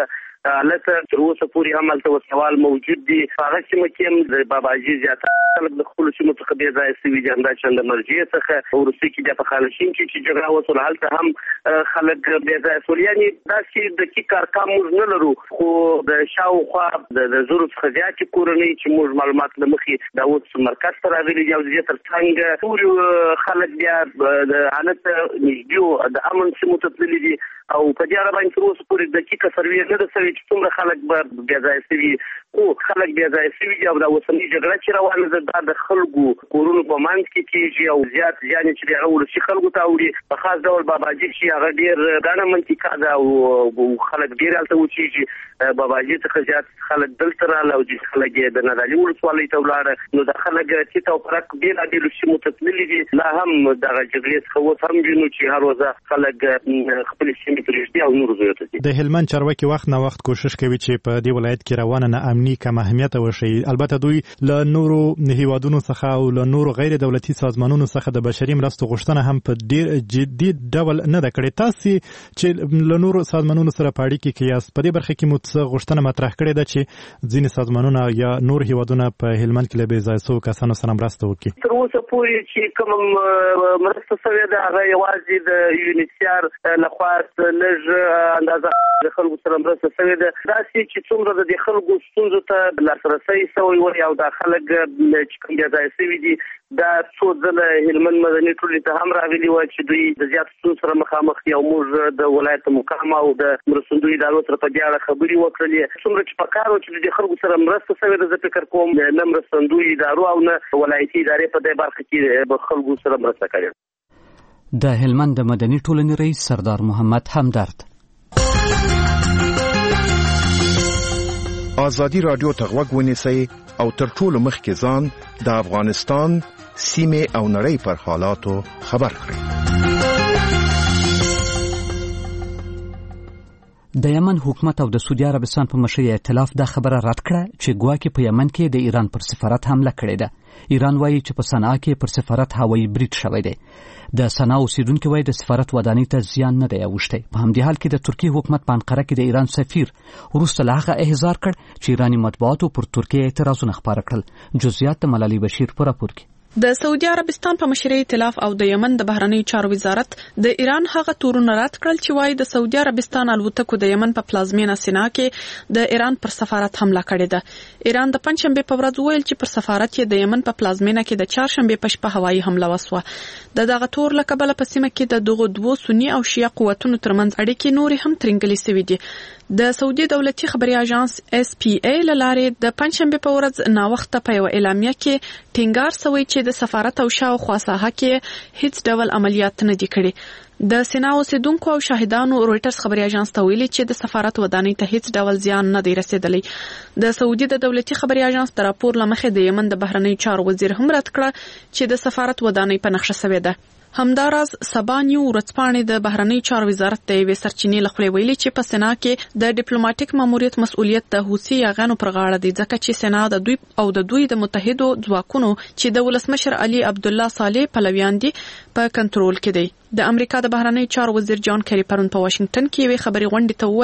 البته تر اوسه پورې هم هلته وسوال موجود دي. هغه سیمه کې هم د باباجي زیاتره خلک د خپلو سیمو څخه بې ځایه سوي دي، همدا شان د مرجې څخه وروستي کې بیا په خالشین کې چې جګړه وسوله هلته هم خلک بې ځایه سول. یعنې داسې دقیق ارقام موږ نه لرو، خو د شاوخوا د زرو څخه زیاتې کورنۍ چې موږ معلومات له مخې دا اوس مرکز ته راغلي دي او د دې تر څنګ ټول خلک بیا د حالت نږدې د امن سیمو ته تللي دي او په دې اړه باندې تر اوسه پورې دقیقه سروې نه ده سوې چې څومره خلک به بې ځایه سوي، خو خلک بې ځایه سوي دي او دا اوسنۍ جګړه چې روانه ده دا د خلکو کورونو په منځ کې کېږي او زیات زیان چې د هغه ولسي خلکو ته اوړي. په خاص ډول باباجي چې هغه ډېر ګڼه منطقه ده او خلک ډېر هلته اوسېږي، باباجي څخه زیات خلک دلته راغله او ځینې خلک یې د نادعلي ولسوالۍ ته ولاړه. نو دا خلک تیت او پرک بېلابېلو سیمو ته تللي دي. لا هم دغه جګړې څخه اوس هم وینو چې هر ورځ خلک خپلې سیمې پرېږدي او نورو ځایو ته ځي. د هلمند چارواکي وخت نه وخت کوشش کوي چې په دې ولایت کې روانه ناامني کم اهمیته وشي. البته دوی له نورو هیوادونو څخه او له نورو غیر دولتي سازمانونو څخه د بشري مرستو غوښتنه هم په ډېر جدي ډول نه ده کړې. تاسې چې له نورو سازمانونو سره په اړیکه کې یاست، په دې برخه کې مو څه غوښتنه مطرح کړې ده چې ځینې سازمانونه یا نور هیوادونه په هلمند کې له بې ځایه سوو کسانو سره مرسته وکړي؟ تر اوسه پورې چې کوم مرسته شوې ده هغه یوازې د یونیسیار لخوا لږ اندازه د خلکو سره مرسته شوې ده. داسې چې څومره د دې خلکو ستونزو ته لاسرسی شوی وي او دا خلک چې کوم بې ځایه شوي دي دا څو ځله هلمند مدني ټولنې ته هم راغلي وو چې دوی د زیات ستونزو سره مخامخ دي او موږ د ولایت مقام او د مرستندویو ادارو سره په دې اړه خبرې وکړلې. څومره چې پکار و چې د دې خلکو سره مرسته شوې ده، زه فکر کوم نه مرستندویو ادارو او نه ولایتي ادارې په دې برخه کې به خلکو سره مرسته کوي. د هلمند د مدني ټولنې رئیس سردار محمد همدرد. آزادی رادیو ته غوږ ونیسئ او تر ټولو مخکې ځان د افغانستان سیمې او نړۍ پر حالاتو خبر کړئ. د یمن حکومت او د سعودي عربستان په مشرۍ ائتلاف دا خبره رد کړه چې ګواکې په یمن کې د ایران پر سفارت حمله کړې ده. ایران وایي چې په صنعا کې پر سفارت هوایي برید شوی دی. د صنعا اوسیدونکو وایي د سفارت ودانۍ ته زیان نه دی اوښتی. په همدې حال کې د ترکیې حکومت په انقره کې د ایران سفیر وروسته له هغه احضار کړ چې ایراني مطبوعاتو پر ترکیې اعتراضونه خپاره کړل. جزئیات د ملالي بشیر په راپور کې. د سعودي عربستان په مشرۍ ائتلاف او د یمن د بهرنیو چارو وزارت د ایران هغه تورونه رد کړل چې وایي د سعودي عربستان الوتکو د یمن په پلازمینه سینا کې د ایران پر سفارت حمله کړې ده. ایران د پنځشنبه په ورځ ویل چې پر سفارت یې د یمن په پلازمینه کې د چهارشنبه په شپه هوایي حمله وسوه. د دغه تور له کبله په سیمه کې د دغو دوو سنی او شیعه قوتونو ترمنځ اړیکې نورې هم ترنګلې شوې دي. د سعودي دولتي خبري اژانس اس پی ای لاره د پنځشنبه په ورځ ناوخته په یو اعلامیه کې ټینګار شوی چې د سفارت او شاوخوا ساحه کې هیڅ ډول عملیات نه دي کړي. د سینا اوسیدونکو او شاهدانو رويټرز خبري اژانس ته ویلي چې د سفارت ودانۍ ته هیڅ ډول زیان نه دی رسیدلی. د سعودي د دولتي خبري اژانس د راپور لمخې د یمن د بهرنیو چارو وزیر هم رد کړ چې د سفارت ودانۍ په نقشه شوې ده. همداراز سبا نیو ورځپاڼې د بهرنیو چارو وزارت د یوې سرچینې لخوا ویلي چې په سینا کې د ډیپلوماټیک ماموریت مسؤلیت د حوثي یاغانو پر غاړه دی، ځکه چې سینا د دوی او د دوی د متحدو ځواکونو چې د ولسمشر علي عبدالله صالح پلویان دي په کنټرول کې دی. د امریکا د بهرنیو چارو وزیر جان کری پرون په واشنگټن کې یوې خبري غونډې ته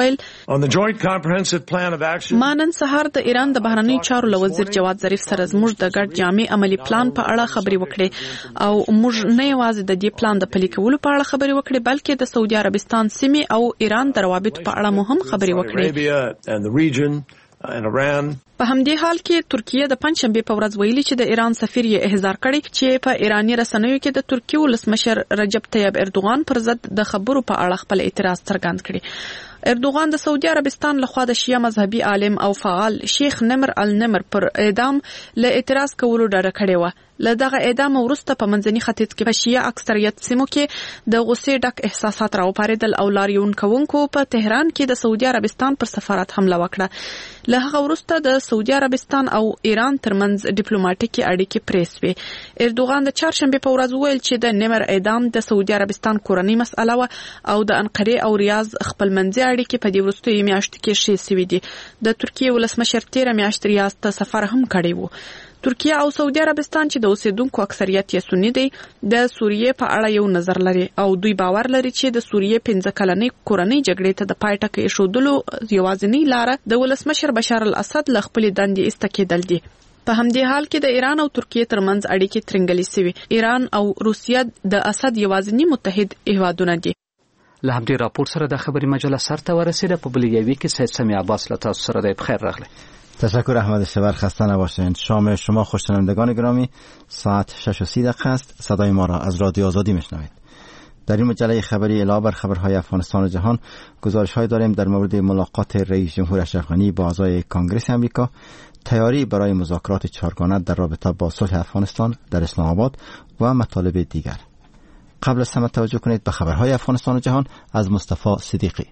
وویل ما نن سهار د ایران د بهرنیو چارو له وزیر جواد ظریف سره زموږ د ګډ جامع عملی پلان په اړه خبري وکړې او موږ نه یوازې د دې پلان د پلي کولو په اړه خبري وکړې بلکې د سعودي عربستان سیمې او ایران د روابطو په اړه مو هم خبري وکړې. په همدې حال کې ترکیه د پنځشنبه په ورځ ویلي چې د ایران سفیر یې احضار کړی چې په ایرانی رسنیو کې د ترکیې ولسمشر رجب طیب اردوغان پر ضد د خبرو په اړه خپل اعتراض څرګند کړی. اردوغان د سعودي عربستان لخوا د شیعه مذهبي عالم او فعال شیخ نمر النمر پر اعدام له اعتراض کولو ډډه کړې و. له دغه اعدام وروسته په منځني ختیځ کې په شیعه اکثریت سیمو کې د غصې ډک احساسات راوپارېدل او لاریون کوونکو په تهران کې د سعودي عربستان پر سفارت حمله وکړه. له هغه وروسته د سعودي عربستان او ایران ترمنځ ډیپلوماټیکي اړیکې پرې شوې. اردوغان د چهارشنبه په ورځ ویل چې د نمر اعدام د سعودي عربستان کورنۍ مسأله و او د انقره او ریاض خپلمنځي اړیکې په دې وروستیو میاشتو کې ښې شوې دي. د ترکیې ولسمشر تیره میاشت ریاض ته سفر هم کړی و. ترکیه او سعودي عربستان چې د اوسیدونکو اکثریت یې سنی دی د سوریې په اړه یو نظر لري او دوی باور لري چې د سوریې پنځه کلنې کورنۍ جګړې ته د پای ټکی ایښودلو یوازینۍ لاره د ولسمشر بشار الاسد له خپلې دندې ایسته کېدل دي. په همدې حال کې د ایران او ترکیه ترمنځ اړیکې ترنګلې شوې. ایران او روسیه د اسد یوازینی متحد هیوادونه دي. له همدې راپور سره د خبري مجله سرته ورسیده. په بل یوي کې سید سمی عباس له تاسو سره د بخیر راغلی. تشکر احمد شبر، خسته نباشید. شام شما خوش‌شنوندگان گرامی، ساعت شش و سی دقیقه است. صدای ما را از رادیو آزادی میشنوید. در این مجله خبری علاوه بر خبرهای افغانستان و جهان گزارش‌های داریم در مورد ملاقات رئیس جمهور اشرف غنی با اعضای کنگره آمریکا، تیاری برای مذاکرات چهارگانه در رابطه با صلح افغانستان در اسلام آباد و مطالب دیگر. قبل از همه توجه کنید به خبرهای افغانستان و جهان از مصطفی صدیقی.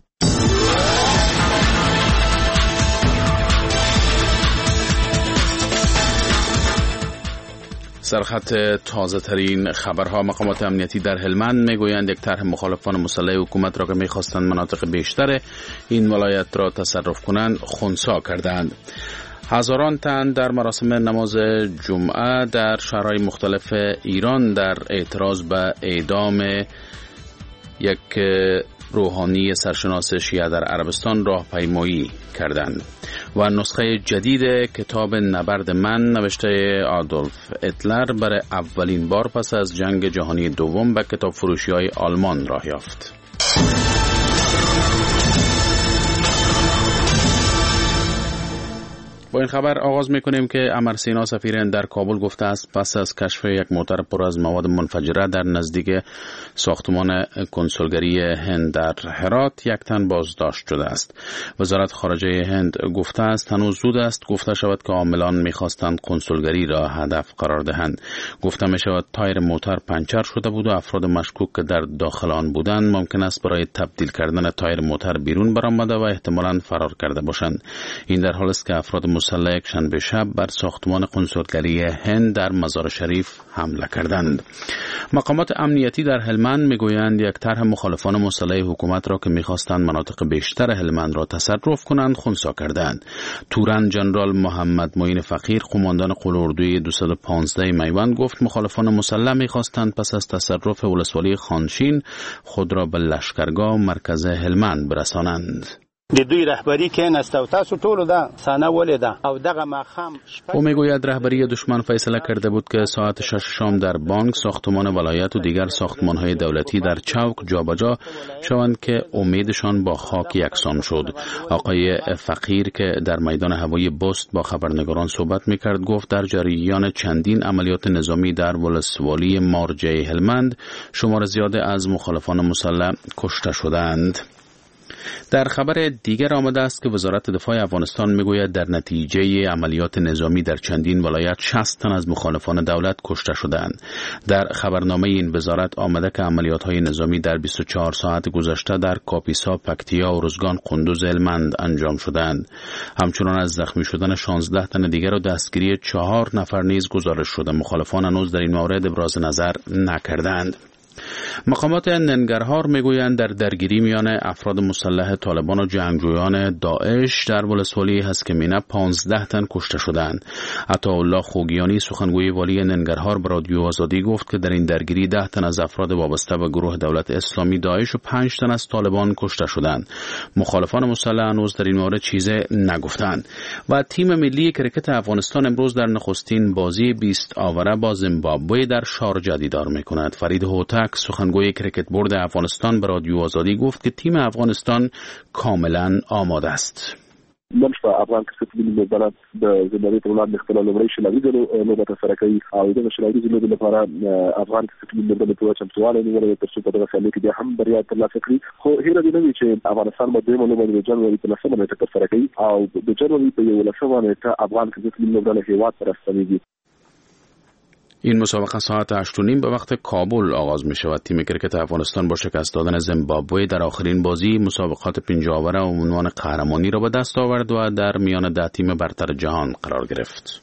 سرخط تازه ترین خبرها. مقامات امنیتی در هلمند میگویند یک طرح مخالفان مسلح حکومت را که میخواستند مناطق بیشتر این ولایت را تصرف کنند خنثی کردند. هزاران تن در مراسم نماز جمعه در شهرهای مختلف ایران در اعتراض به اعدام یک روحانی سرشناس شیعه در عربستان راهپیمایی کردند. و نسخه جدید کتاب نبرد من نوشته آدولف هیتلر برای اولین بار پس از جنگ جهانی دوم به کتاب فروشی‌های آلمان راه یافت. با این خبر آغاز میکنیم که امر سینا سفیر هند در کابل گفته است پس از کشف یک موتر پر از مواد منفجره در نزدیک ساختمان کنسولگری هند در هرات یک تن بازداشت شده است. وزارت خارجه هند گفته است هنوز زود است گفته شود که عاملان میخواستند کنسولگری را هدف قرار دهند. گفته می شود تایر موتر پنچر شده بود و افراد مشکوک که در داخل آن بودند ممکن است برای تبدیل کردن تایر موتر بیرون برآمده و احتمالاً فرار کرده باشند. این در حالی است که افراد مسلح یک شنبه شب بر ساختمان کنسولگری هند در مزار شریف حمله کردند. مقامات امنیتی در هلمند میگویند یک طرح مخالفان مسلح حکومت را که میخواستند مناطق بیشتر هلمند را تصرف کنند خنثی کردند. تورن جنرال محمد معین فقیر قماندان قلاردوی دویست و پانزده میوند گفت مخالفان مسلح میخواستند پس از تصرف ولسوالی خانشین خود را به لشکرگاه مرکز هلمند برسانند. د دوی رهبری کې نستو تاسو ټول دا سانه ولیدا او دغه ماخام. او میگوید رهبری دشمن فیصله کرده بود که ساعت شش شام در بانک، ساختمان ولایت و دیگر ساختمان‌های دولتی در چوک جابجا شوند که امیدشان با خاک یکسان شد. آقای فقیر که در میدان هوایی بست با خبرنگاران صحبت میکرد گفت در جریان چندین عملیات نظامی در ولسوالی مارجه هلمند شمار زیاد از مخالفان مسلح کشته شدند. در خبر دیگر آمده است که وزارت دفاع افغانستان میگوید در نتیجه عملیات نظامی در چندین ولایت شصت تن از مخالفان دولت کشته شدند. در خبرنامه این وزارت آمده که عملیات‌های نظامی در بیست و چهار ساعت گذشته در کاپیسا، پکتیا، اروزگان، قندوز، هلمند انجام شدند. همچنان از زخمی شدن شانزده تن دیگر و دستگیری چهار نفر نیز گزارش شده. مخالفان هنوز در این مورد ابراز نظر نکردند. مقامات ننگرهار میگویند در درگیری میان افراد مسلح طالبان و جنگجویان داعش در ولسوالی هسکمینه پانزده تن کشته شدند. عطاالله خوگیانی سخنگوی والی ننگرهار به رادیو آزادی گفت که در این درگیری ده تن از افراد وابسته به گروه دولت اسلامی داعش و پنج تن از طالبان کشته شدند. مخالفان مسلح هنوز در این مورد چیزی نگفتند. و تیم ملی کرکت افغانستان امروز در نخستین بازی بیست آوره با زیمبابوه در شارجه دیدار میکند. فرید هوتک سخنگوی کرکت بورد افغانستان به رادیو آزادی گفت که تیم افغانستان کاملا آماده است. نن شپه افغان کرکټ ټیم لوبډله د زمبابوې په وړاندې خپله لومړۍ شلایي لوبه ترسره کوي او دغه شلایي لوبې لپاره افغان کرکټ ټیم لوبډلې په چمتووالی نیولې تر څو په دغه سیالۍ کې بیا هم بریا ترلاسه کړي. خو هیله دې نه وي چې افغانستان به دویمه لوبه د جنوري په لسمه نیټه ترسره کوي او د جنوري په یولسمه نیټه افغان کرکټ ټیم لوبډله هیواد ته راستنیږي. این مسابقه ساعت هشت و نیم به وقت کابل آغاز می شود. تیم کرکت افغانستان با شکست دادن زیمبابوه در آخرین بازی مسابقات پنج آوره و عنوان قهرمانی را به دست آورد و در میان ده تیم برتر جهان قرار گرفت.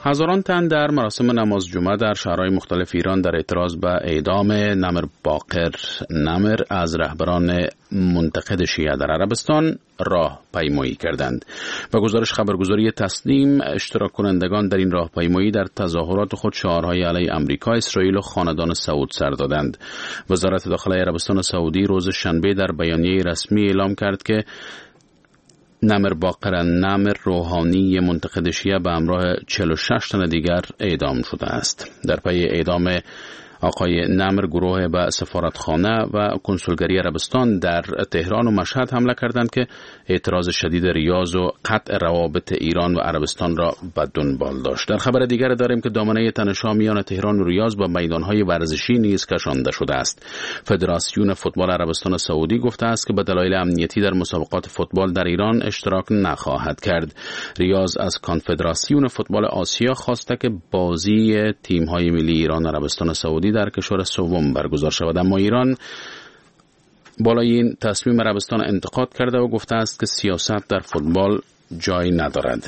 هزاران تن در مراسم نماز جمعه در شهرهای مختلف ایران در اعتراض به اعدام نمر باقر نمر از رهبران منتقد شیعه در عربستان راه پیمایی کردند. با گزارش خبرگزاری تسنیم، اشتراک کنندگان در این راهپیمایی در تظاهرات خود شعارهای علیه آمریکا، اسرائیل و خاندان سعود سر دادند. وزارت داخلی عربستان سعودی روز شنبه در بیانیه رسمی اعلام کرد که نمر باقر نمر روحانی منتقد شیعه به همراه چهل و شش تن دیگر اعدام شده است. در پی اعدام آقای نمر، گروه به سفارتخانه و کنسولگری عربستان در تهران و مشهد حمله کردند که اعتراض شدید ریاض و قطع روابط ایران و عربستان را به دنبال داشت. در خبر دیگر داریم که دامنه تنش‌ها میان تهران و ریاض با میدان‌های ورزشی نیز کشانده شده است. فدراسیون فوتبال عربستان سعودی گفته است که به دلایل امنیتی در مسابقات فوتبال در ایران اشتراک نخواهد کرد. ریاض از کنفدراسیون فوتبال آسیا خواسته که بازی تیم‌های ملی ایران و عربستان سعودی در کشور سوم برگزار شود، اما ایران بالای این تصمیم عربستان انتقاد کرده و گفته است که سیاست در فوتبال جای ندارد.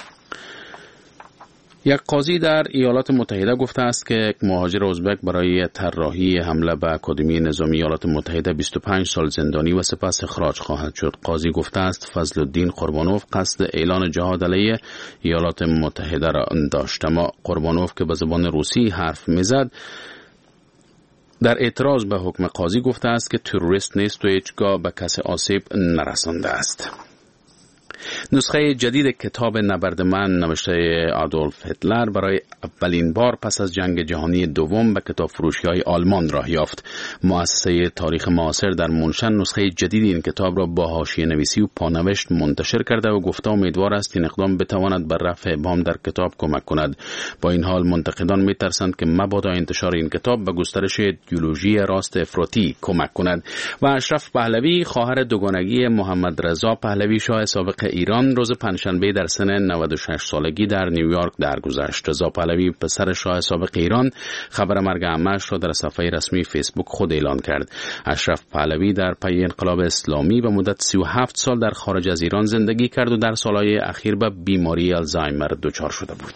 یک قاضی در ایالات متحده گفته است که یک مهاجر ازبک برای طراحی حمله به اکادمی نظامی ایالات متحده بیست و پنج سال زندانی و سپس اخراج خواهد شد. قاضی گفته است فضل الدین قربانوف قصد اعلان جهاد علیه ایالات متحده را داشت، اما قربانوف که به زبان روسی حرف میزد در اعتراض به حکم قاضی گفته است که تروریست نیست و هیچگاه به کسی آسیب نرسانده است. نسخه جدید کتاب نبرد من نوشته آدولف هیتلر برای اولین بار پس از جنگ جهانی دوم به کتاب فروشی‌های آلمان راه یافت. مؤسسه تاریخ معاصر در منشن نسخه جدید این کتاب را با حاشیه نویسی و پانوشت منتشر کرده و گفته امیدوار است این اقدام بتواند بر رفع ابهام در کتاب کمک کند. با این حال منتقدان می‌ترسند که مبادا انتشار این کتاب به گسترش ایدئولوژی راست افراطی کمک کند. و اشرف پهلوی، خواهر دوگانگی محمد رضا پهلوی شاه سابق ایران، روز پنجشنبه در سن نود و شش سالگی در نیویورک درگذشت. رضا پهلوی، پسر شاه سابق ایران، خبر مرگ عمه‌اش را در صفحه رسمی فیسبوک خود اعلان کرد. اشرف پهلوی در پی انقلاب اسلامی به مدت سی و هفت سال در خارج از ایران زندگی کرد و در سالهای اخیر به بیماری آلزایمر دچار شده بود.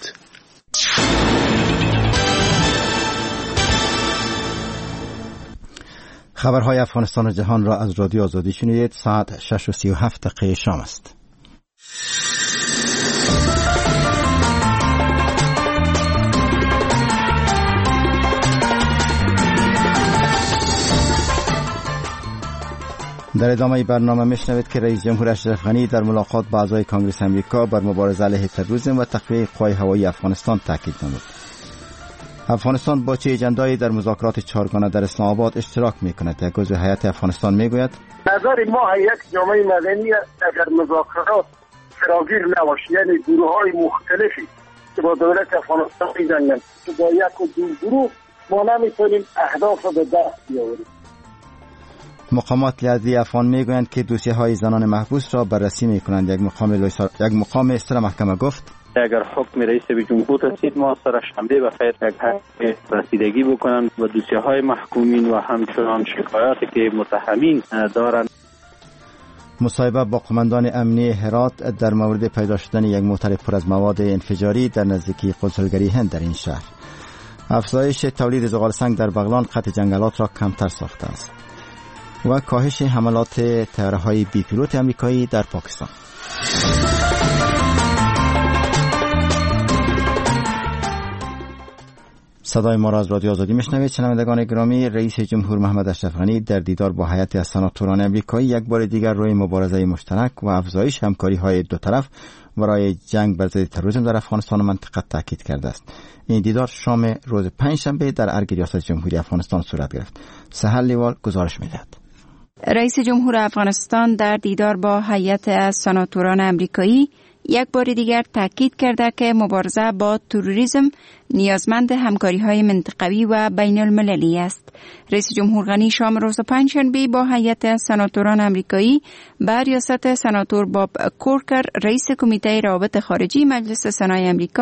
خبرهای افغانستان و جهان را از رادیو آزادی شنیدید. ساعت شش و سی و هفت دقیقه شام است. در ادامه برنامه میشنوید که رئیس جمهور اشرف غنی در ملاقات با اعضای کنگره امریکا بر مبارزه علیه تروریسم و تقویت قوای هوایی افغانستان تاکید نمود. افغانستان با چه اجندایی در مذاکرات چهارگانه در اسلام آباد اشتراک میکند؟ یک عضو هیئت افغانستان میگوید نظر ما یک جامعه مدنی اگر مذاکرات فراگیر نباشه، یعنی گروه‌های مختلفی که با دولت افغانستان می‌جنگند که با یک و دو گروه ما نمیتونیم اهداف را به دست بیاوریم. مقامات لیازی افغان میگویند که دوسیه های زنان محبوس را بررسی میکنند. یک مقام لویسار... یک مقام استر محکمه گفت اگر حکم رئیس جمهور رسید ما سر شنبه به خیر یک حق رسیدگی بکنند و دوسیه های محکومین و همچنان شکایاتی که متهمین دارند. مصاحبه با قماندان امنی هرات در مورد پیدا شدن یک موتر پر از مواد انفجاری در نزدیکی کنسولگری هند در این شهر. افزایش تولید زغال سنگ در بغلان قطع جنگلات را کمتر ساخته است. و کاهش حملات طیاره‌های بی پیلوت آمریکایی در پاکستان. صدای ما را از رادیو آزادی میشنوید. شنوندگان گرامی، رئیس جمهور محمد اشرف غنی در دیدار با هیئت از سناتوران آمریکایی یک بار دیگر روی مبارزه مشترک و افزایش همکاری‌های دو طرف برای جنگ بر ضد تروریسم در افغانستان و منطقه تاکید کرده است. این دیدار شام روز پنجشنبه در ارگ ریاست جمهوری افغانستان صورت گرفت. سهل لیوال گزارش می‌دهد. رئیس جمهور افغانستان در دیدار با هیئت از سناتوران آمریکایی یک بار دیگر تاکید کرده که مبارزه با تروریسم نیازمند همکاری‌های منطقوی و بین المللی است. رئیس جمهور غنی شام روز پنجشنبه با هیئت از سناتوران آمریکایی بر ریاست سناتور باب کورکر، رئیس کمیته روابط خارجی مجلس سنای آمریکا،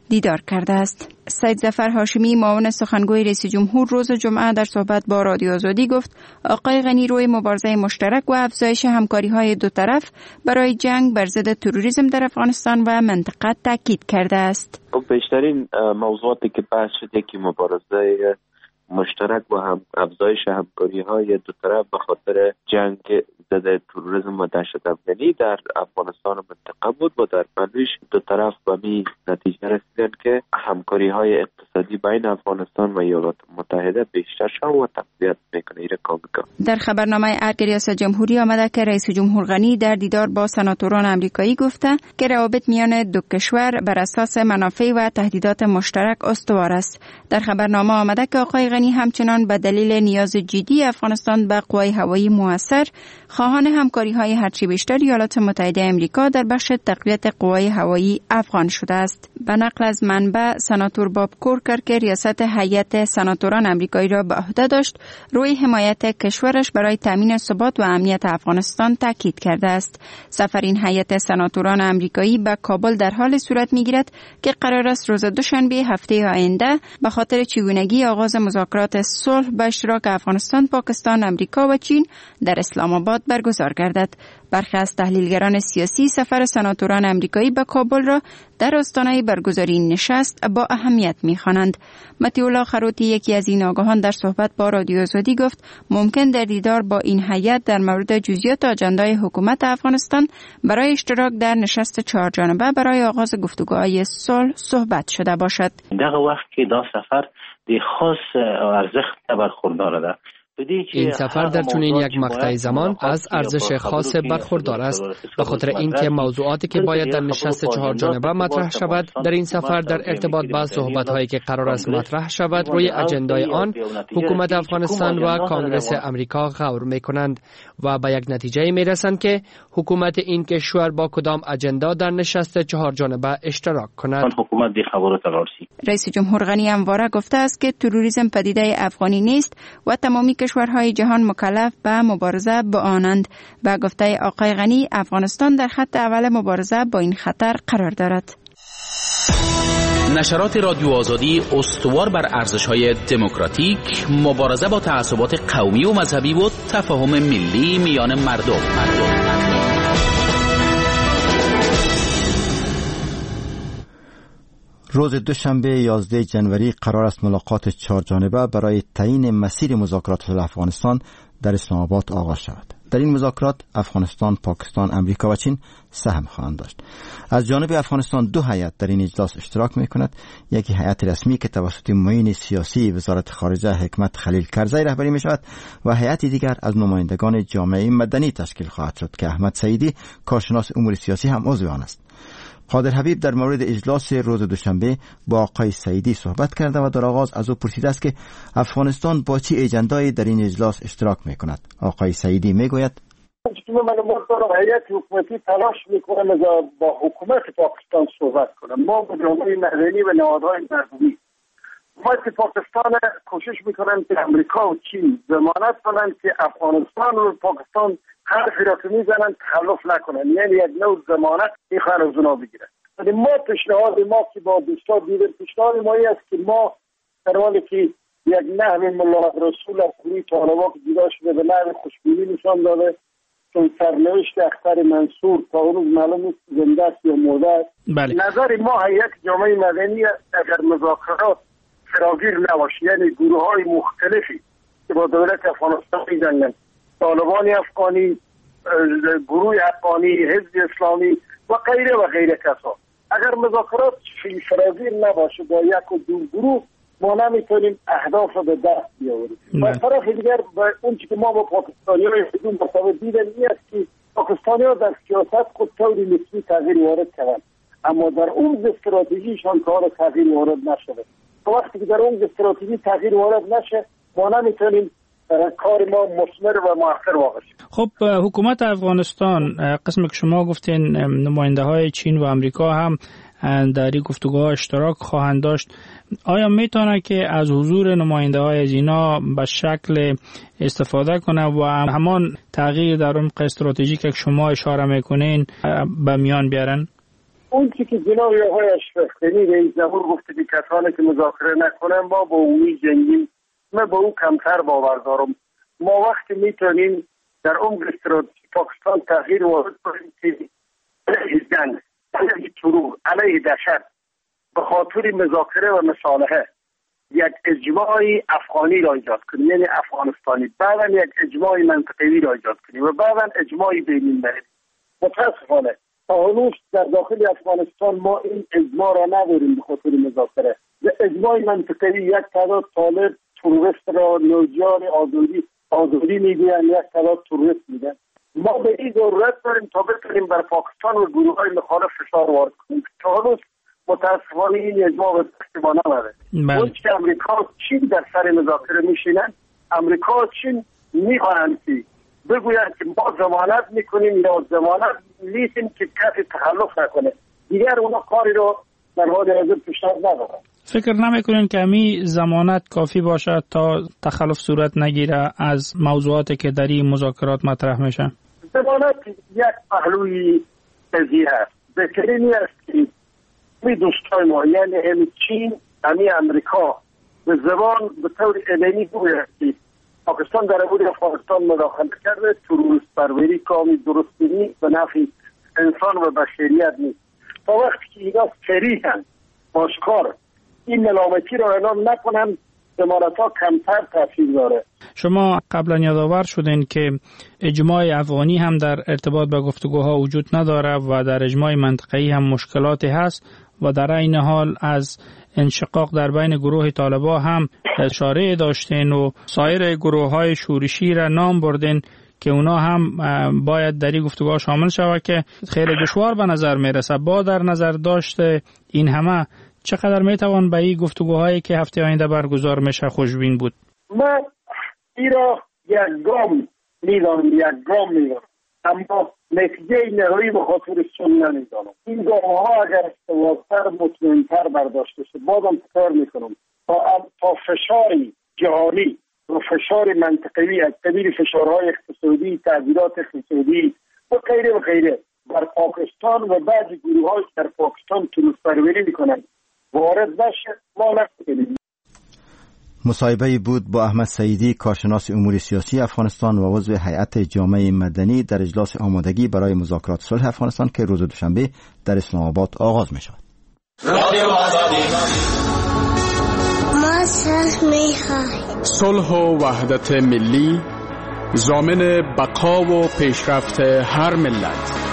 دیدار کرده است. سید ظفر هاشمی معاون سخنگوی رئیس جمهور روز جمعه در صحبت با رادیو آزادی گفت آقای غنی روی مبارزه مشترک و افزایش همکاری‌های دو طرف برای جنگ بر ضد تروریسم در افغانستان و منطقه تاکید کرده است. بیشترین موضوعاتی که بحث شده که مبارزه مشترک و هم افزایش همکاری‌های دو طرف به خاطر جنگ ضد تروریسم و دهشت افغانی در افغانستان و منطقه بود و در پنویش دو طرف به می نتیجه رسیدند که همکاری‌های اقتصادی بین افغانستان و ایالات متحده بیشتر شد و تقویت میکنه. ایره کامکا در خبرنامه ارگ ریاست جمهوری آمده که رئیس جمهور غنی در دیدار با سناتوران آمریکایی گفته که روابط میان دو کشور بر اساس منافع و تهدیدات مشترک استوار است. در خبرنامه آمده که آقای غنی همچنان به دلیل نیاز جدی افغانستان به قوای هوایی موثر خواهان همکاری‌های هرچی بیشتر ایالات متحده آمریکا در بخش تقویت قوای هوایی افغان شده است. به نقل از منبع سناتور باب کورکر که ریاست هیئت سناتوران آمریکایی را به عهده داشت، روی حمایت کشورش برای تامین ثبات و امنیت افغانستان تاکید کرده است. سفر این هیئت سناتوران آمریکایی به کابل در حال صورت می‌گیرد که قرار است روز دوشنبه هفته آینده به خاطر چگونگی آغاز مذاکرات صلح به اشتراک افغانستان، پاکستان، آمریکا و چین در اسلام آباد برگزار گردد. برخی از تحلیلگران سیاسی سفر سناتوران آمریکایی به کابل را در آستانه برگزاری نشست با اهمیت می‌خوانند. مطیع خروتی یکی از این آگاهان در صحبت با رادیو آزادی گفت ممکن در دیدار با این هیئت در مورد جزئیات آجندای حکومت افغانستان برای اشتراک در نشست چهار جانبه برای آغاز گفتگوهای صلح صحبت شده باشد. در وقت که دا سفر دی خاص ارزش برخوردار ده. این سفر در چنین یک مقطع زمان از ارزش خاص برخوردار است، به خاطر اینکه موضوعاتی که باید در نشست چهار جانبه مطرح شود در این سفر در ارتباط با صحبت‌هایی که قرار است مطرح شود روی اجندای آن حکومت افغانستان و کانگرس امریکا غور می‌کنند و به یک نتیجه می‌رسند که حکومت این کشور با کدام اجندا در نشست چهار جانبه اشتراک کند. حکومت دی خبرات الارسی رئیس جمهور غنی همواره گفته است که تروریسم پدیده افغانی نیست و تمامی کشورهای جهان مکلف به مبارزه با آنند. با گفته آقای غنی افغانستان در خط اول مبارزه با این خطر قرار دارد. نشرات رادیو آزادی استوار بر ارزش‌های دموکراتیک، مبارزه با تعصبات قومی و مذهبی و تفاهم ملی میان مردم. مردم. روز دوشنبه یازده جنوری قرار است ملاقات چهار جانبه برای تعیین مسیر مذاکرات افغانستان در اسلام آباد آغاز شود. در این مذاکرات افغانستان، پاکستان، امریکا و چین سهم خواهند داشت. از جانب افغانستان دو هیئت در این اجلاس اشتراک می‌کند. یکی هیئت رسمی که توسط معین سیاسی وزارت خارجه حکمت خلیل کرزی رهبری می‌شود و هیئت دیگر از نمایندگان جامعه مدنی تشکیل خواهد شد که احمد سعیدی کارشناس امور سیاسی هم عضو آن است. قادر حبیب در مورد اجلاس روز دوشنبه با آقای سعیدی صحبت کرده و در آغاز از او پرسیده است که افغانستان با چه اجندایی در این اجلاس اشتراک می‌کند. آقای سعیدی میگوید من مطمئنم هیئت حکومتی تلاش می‌کنم با حکومت پاکستان صحبت کنم. ما با جامعه مدنی و نهادهای مردمی حکومت پاکستان کوشش می‌کنم که امریکا و چین ضمانت کنند که افغانستان و پاکستان حرفی را که میزنن تخلف نکنن، یعنی یک نوع ضمانت میخوان از اونا بگیرن. ولی ما پیشنهاد ما که با دوستان دیدیم پیشنهاد ما است که ما در حالی که یک نحو ملا رسول از گروه طالبان که جدا شده به نحو خوشبینی نشان داده، چون سرنوشت اختر منصور تا اون روز معلوم نیست زنده است یا مرده است. بله. نظر ما هیئت جامعه مدنی اگر مذاکرات فراگیر نباشه، یعنی گروه های مختلفی که با دولت افغانستان می‌جنگند، طالبان افغانی، گروه افغانی، حزب اسلامی و غیره و غیره کسا، اگر مذاکرات فراگیر نباشه با یک و دو گروه ما نمیتونیم اهداف رو به دست بیاوریم. از طرف دیگر اون که ما با پاکستانی‌ها بدون مسابقه دیدن این است که پاکستانی‌ها در سیاست خود طوری نسبی تغییر وارد کردن، اما در اون استراتژیشان کار تغییر وارد نشده. وقتی که در اون استراتژی تغییر وارد نشه ما نمیتونیم کار ما مثمر و موفق واقع شد. خب حکومت افغانستان قسم که شما گفتین نماینده های چین و امریکا هم در این گفتگوها اشتراک خواهند داشت، آیا میتونه که از حضور نماینده های از اینا به شکل استفاده کنه و همان تغییر در عمق استراتژیک که شما اشاره میکنین به میان بیارن؟ اون چی که جناب آقای اشرف غنی رئیس جمهور گفته که کسانی که مذاکره نکنن ما با اونی جنگیم، من به او کمتر باور دارم. ما وقتی میتونیم در عمق استراتژی پاکستان تغییر وارد کنیم که جنگ علیه شروع علیه دهشت به خاطر مذاکره و مصالحه یک اجماع افغانی را ایجاد کنیم، یعنی افغانستانی، بعدا یک اجماع منطقه‌ای را ایجاد کنیم و بعدا اجماع بین‌المللی. متاسفانه تا هنوز در داخل افغانستان ما این اجماع را نداریم به خاطر مذاکره. اجماع منطقه‌ای یک تعداد طالب تروریست را نوجان آزادی آزادی میگویند، یک تعداد تروریست میگن. ما به این ضرورت داریم تا بتونیم بر پاکستان و گروه‌های مخالف فشار وارد کنیم. تا هنوز متاسفانه این اجماع به دست ما نمیاد. اون که امریکا چین در سر مذاکره میشینن، امریکا چین میخواهند که بگویند که ما ضمانت میکنیم یا ضمانت نیستیم که کسی تخلف نکنه. دیگر اونا کاری رو در حال حاضر پیشنهاد ندارن. فکر نمیکنین که می ضمانت کافی باشد تا تخلف صورت نگیره از موضوعاتی که در این مذاکرات مطرح میشن؟ ضمانت یک پهلوی قضیه است. بهترینی است که می دوستای ما یعنی هم چین همی امریکا به زبان به طور علمی بگوید که پاکستان در امور افغانستان مداخله کرده، تروریست پروری کامی درست نیست، به نفع انسان و بشریت نیست. تا وقتی که اینا صریحاً آشکار این ملامتی را اعلام نکنن، ضمانت ها کمتر تاثیر داره. شما قبلا یادآور شدین که اجماع افغانی هم در ارتباط با گفتگوها وجود نداره و در اجماع منطقه‌ای هم مشکلاتی هست و در این حال از انشقاق در بین گروه طالبان هم اشاره داشتین و سایر گروه‌های شورشی را نام بردین که اونا هم باید در این گفتگوها شامل شود که خیلی دشوار به نظر میرسه. با در نظر داشته این همه چقدر میتوان به این گفتگوهایی که هفته آینده برگزار میشه خوشبین بود؟ من این را یک گام میدانم، یک گام میدانم، اما نتیجه نهایی به خاطر سن نمیدانم. این گام ها اگر استوارتر مطمئنتر برداشته شد بازم تکرار میکنم تا, تا فشاری جهانی و فشار منطقه‌ای از قبیل فشارهای اقتصادی، تعدیلات اقتصادی و غیره و غیره بر پاکستان و بعضی گروه‌های در پاکستان تروریست پروری میکنند وارد نشه ما نکنیم. مصاحبه‌ای بود با احمد سعیدی، کارشناس امور سیاسی افغانستان و عضو هیئت جامعه مدنی در اجلاس آمادگی برای مذاکرات صلح افغانستان که روز دوشنبه در اسلام آباد آغاز می شود. ما صلح می‌خواهیم. صلح و وحدت ملی ضامن بقا و پیشرفت هر ملت.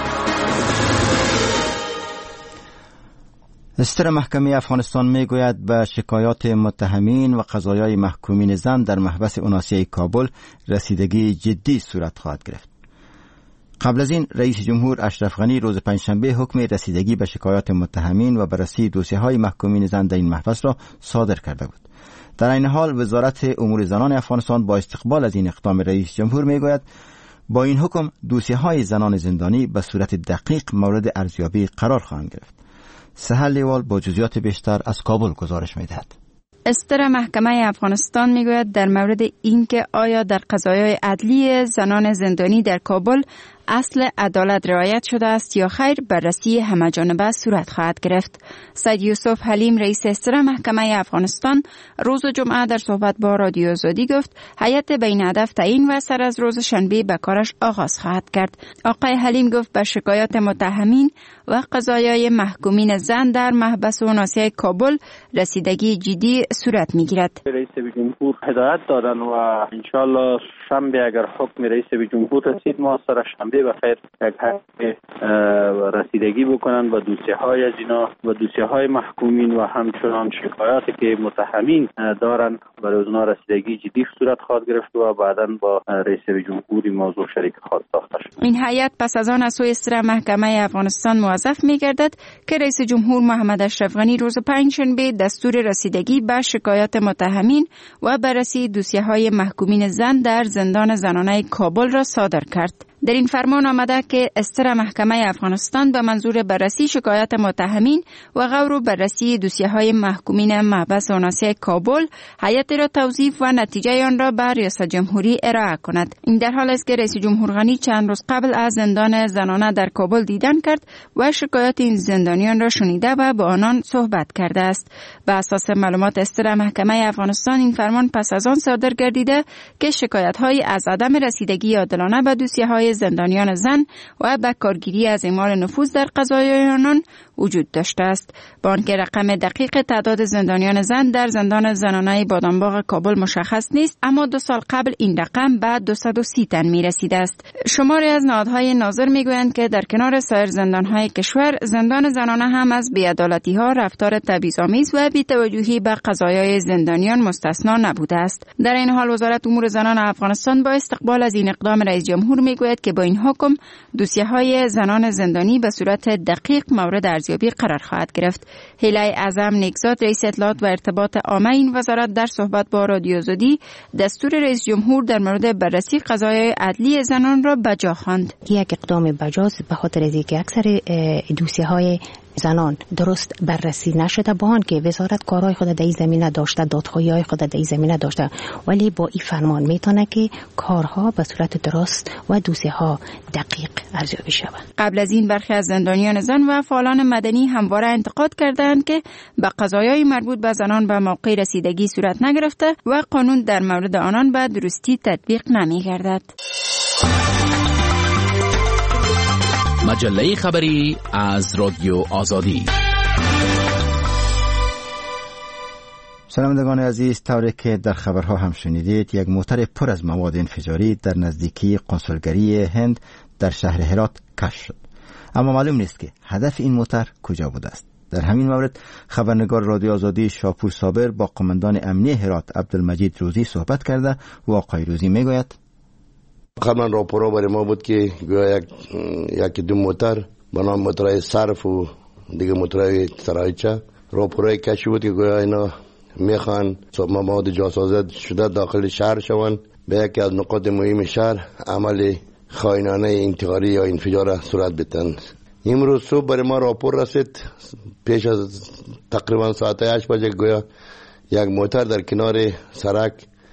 استر محکمه افغانستان می گوید به شکایات متهمین و قضایای محکومین زن در محبس اوناسیه کابل رسیدگی جدی صورت خواهد گرفت. قبل از این رئیس جمهور اشرف غنی روز پنجشنبه حکم رسیدگی به شکایات متهمین و بررسی دوسیه‌های محکومین زن در این محبس را صادر کرده بود. در این حال وزارت امور زنان افغانستان با استقبال از این اقدام رئیس جمهور می گوید با این حکم دوسیه‌های زنان زندانی به صورت دقیق مورد ارزیابی قرار خواهند گرفت. سهل لیوال با جزئیات بیشتر از کابل گزارش می‌دهد. استر محکمه افغانستان میگوید در مورد اینکه آیا در قضایای عدلی زنان زندانی در کابل اصل عدالت رعایت شده است یا خیر بررسی همه‌جانبه صورت خواهد گرفت. سید یوسف حلیم رئیس استر محکمه افغانستان روز جمعه در صحبت با رادیو آزادی گفت هیئت بین هدف تعیین و سر از روز شنبه به کارش آغاز خواهد کرد. آقای حلیم گفت به شکایات متهمین و قضایای محکومین زن در محبس و ناصیه کابل رسیدگی جدی صورت میگیرد. رئیس جمهور هدایت دادن و ان شاء الله شنبه اگر حکم رئیس جمهور رسید ما سر شنبه بخیر یک حق رسیدگی بکنن و دوسیه های از اینا و دوسیه های محکومین و همچنان شکایاتی که متهمین دارن برای اونها رسیدگی جدی صورت خواهد گرفت و بعداً با رئیس جمهور این موضوع شریک خواهد ساخته شد. این هیئت پس از آن از سوی استر محکمه افغانستان موظف می‌گردد که رئیس جمهور محمد اشرف غنی روز پنجشنبه دستور رسیدگی به شکایات متهمین و بررسی دوسیه های محکومین زن در زندان زنانه کابل را صادر کرد. در این فرمان آمده که استر محکمه افغانستان به منظور بررسی شکایات متهمین و غور و بررسی دوسیه های محکومین محبس اوناسی کابل هیئت را توضیح و نتیجه آن را به ریاست جمهوری ارائه کند. این در حال است که رئیس جمهور غنی چند روز قبل از زندان زنانه در کابل دیدن کرد و شکایات این زندانیان را شنیده و با آنان صحبت کرده است. به اساس معلومات اصدار محکمه افغانستان این فرمان پس از آن صادر گردیده که شکایت‌های از عدم رسیدگی عادلانه به دوسیه‌های زندانیان زن و به کارگیری از اعمال نفوذ در قضایای آنان وجود داشته است. با آنکه رقم دقیق تعداد زندانیان زن در زندان زنانه بادامباغ کابل مشخص نیست، اما دو سال قبل این رقم به دویست و سی تن می رسیده است. شماری از نهادهای ناظر می گویند که در کنار سایر زندانهای کشور، زندان زنانه هم از بی‌عدالتی‌ها، رفتار تبعیض‌آمیز و بی‌توجهی به قضایای زندانیان مستثنا نبوده است. در این حال وزارت امور زنان افغانستان با استقبال از این اقدام رئیس جمهور می گوید که با این حکم دوسیه‌های زنان زندانی به صورت دقیق مورد ارزیابی قرار خواهد گرفت. هیله اعظم نیکزاد رئیس اطلاعات و ارتباط عامه این وزارت در صحبت با رادیو آزادی دستور رئیس جمهور در مورد بررسی قضایای عدلی زنان را بجا خواند. یک اقدام بجاست به خاطر اینکه اکثر دوسیه‌های زنان درست بررسی نشده، با آنکه وزارت کارهای خود در این زمینه داشته، دادخواهی‌های خود در این زمینه داشته، ولی با این فرمان میتونه که کارها به صورت درست و دوسیه‌ها دقیق ارزیابی شود. قبل از این برخی از زندانیان زن و فعالان مدنی همواره انتقاد کردند که به قضایای مربوط به زنان به موقع رسیدگی صورت نگرفته و قانون در مورد آنان به درستی تطبیق نمی‌گردد. مجله خبری از رادیو آزادی. شنوندگان عزیز، طوری که در خبرها هم شنیدید، یک موتر پر از مواد انفجاری در نزدیکی قنسولگری هند در شهر هرات کشف شد، اما معلوم نیست که هدف این موتر کجا بوده است. در همین مورد خبرنگار رادیو آزادی شاپور صابر با قماندان امنی هرات عبدالمجید روزی صحبت کرده و آقای روزی میگوید قبلا راپورا برای ما بود که گویا یک یکی دو موتر به نام موترهای صرف و دیگه موترهای سرایچه راپورای کشی بود که گویا اینا میخوان مواد جاسازی شده داخل شهر شوند، به یکی از نقاط مهم شهر عمل خائنانه انتحاری یا انفجار صورت بدن. امروز صبح برای ما راپور رسید پیش از تقریبا ساعت هشت بجه گویا یک موتر در کنار سرک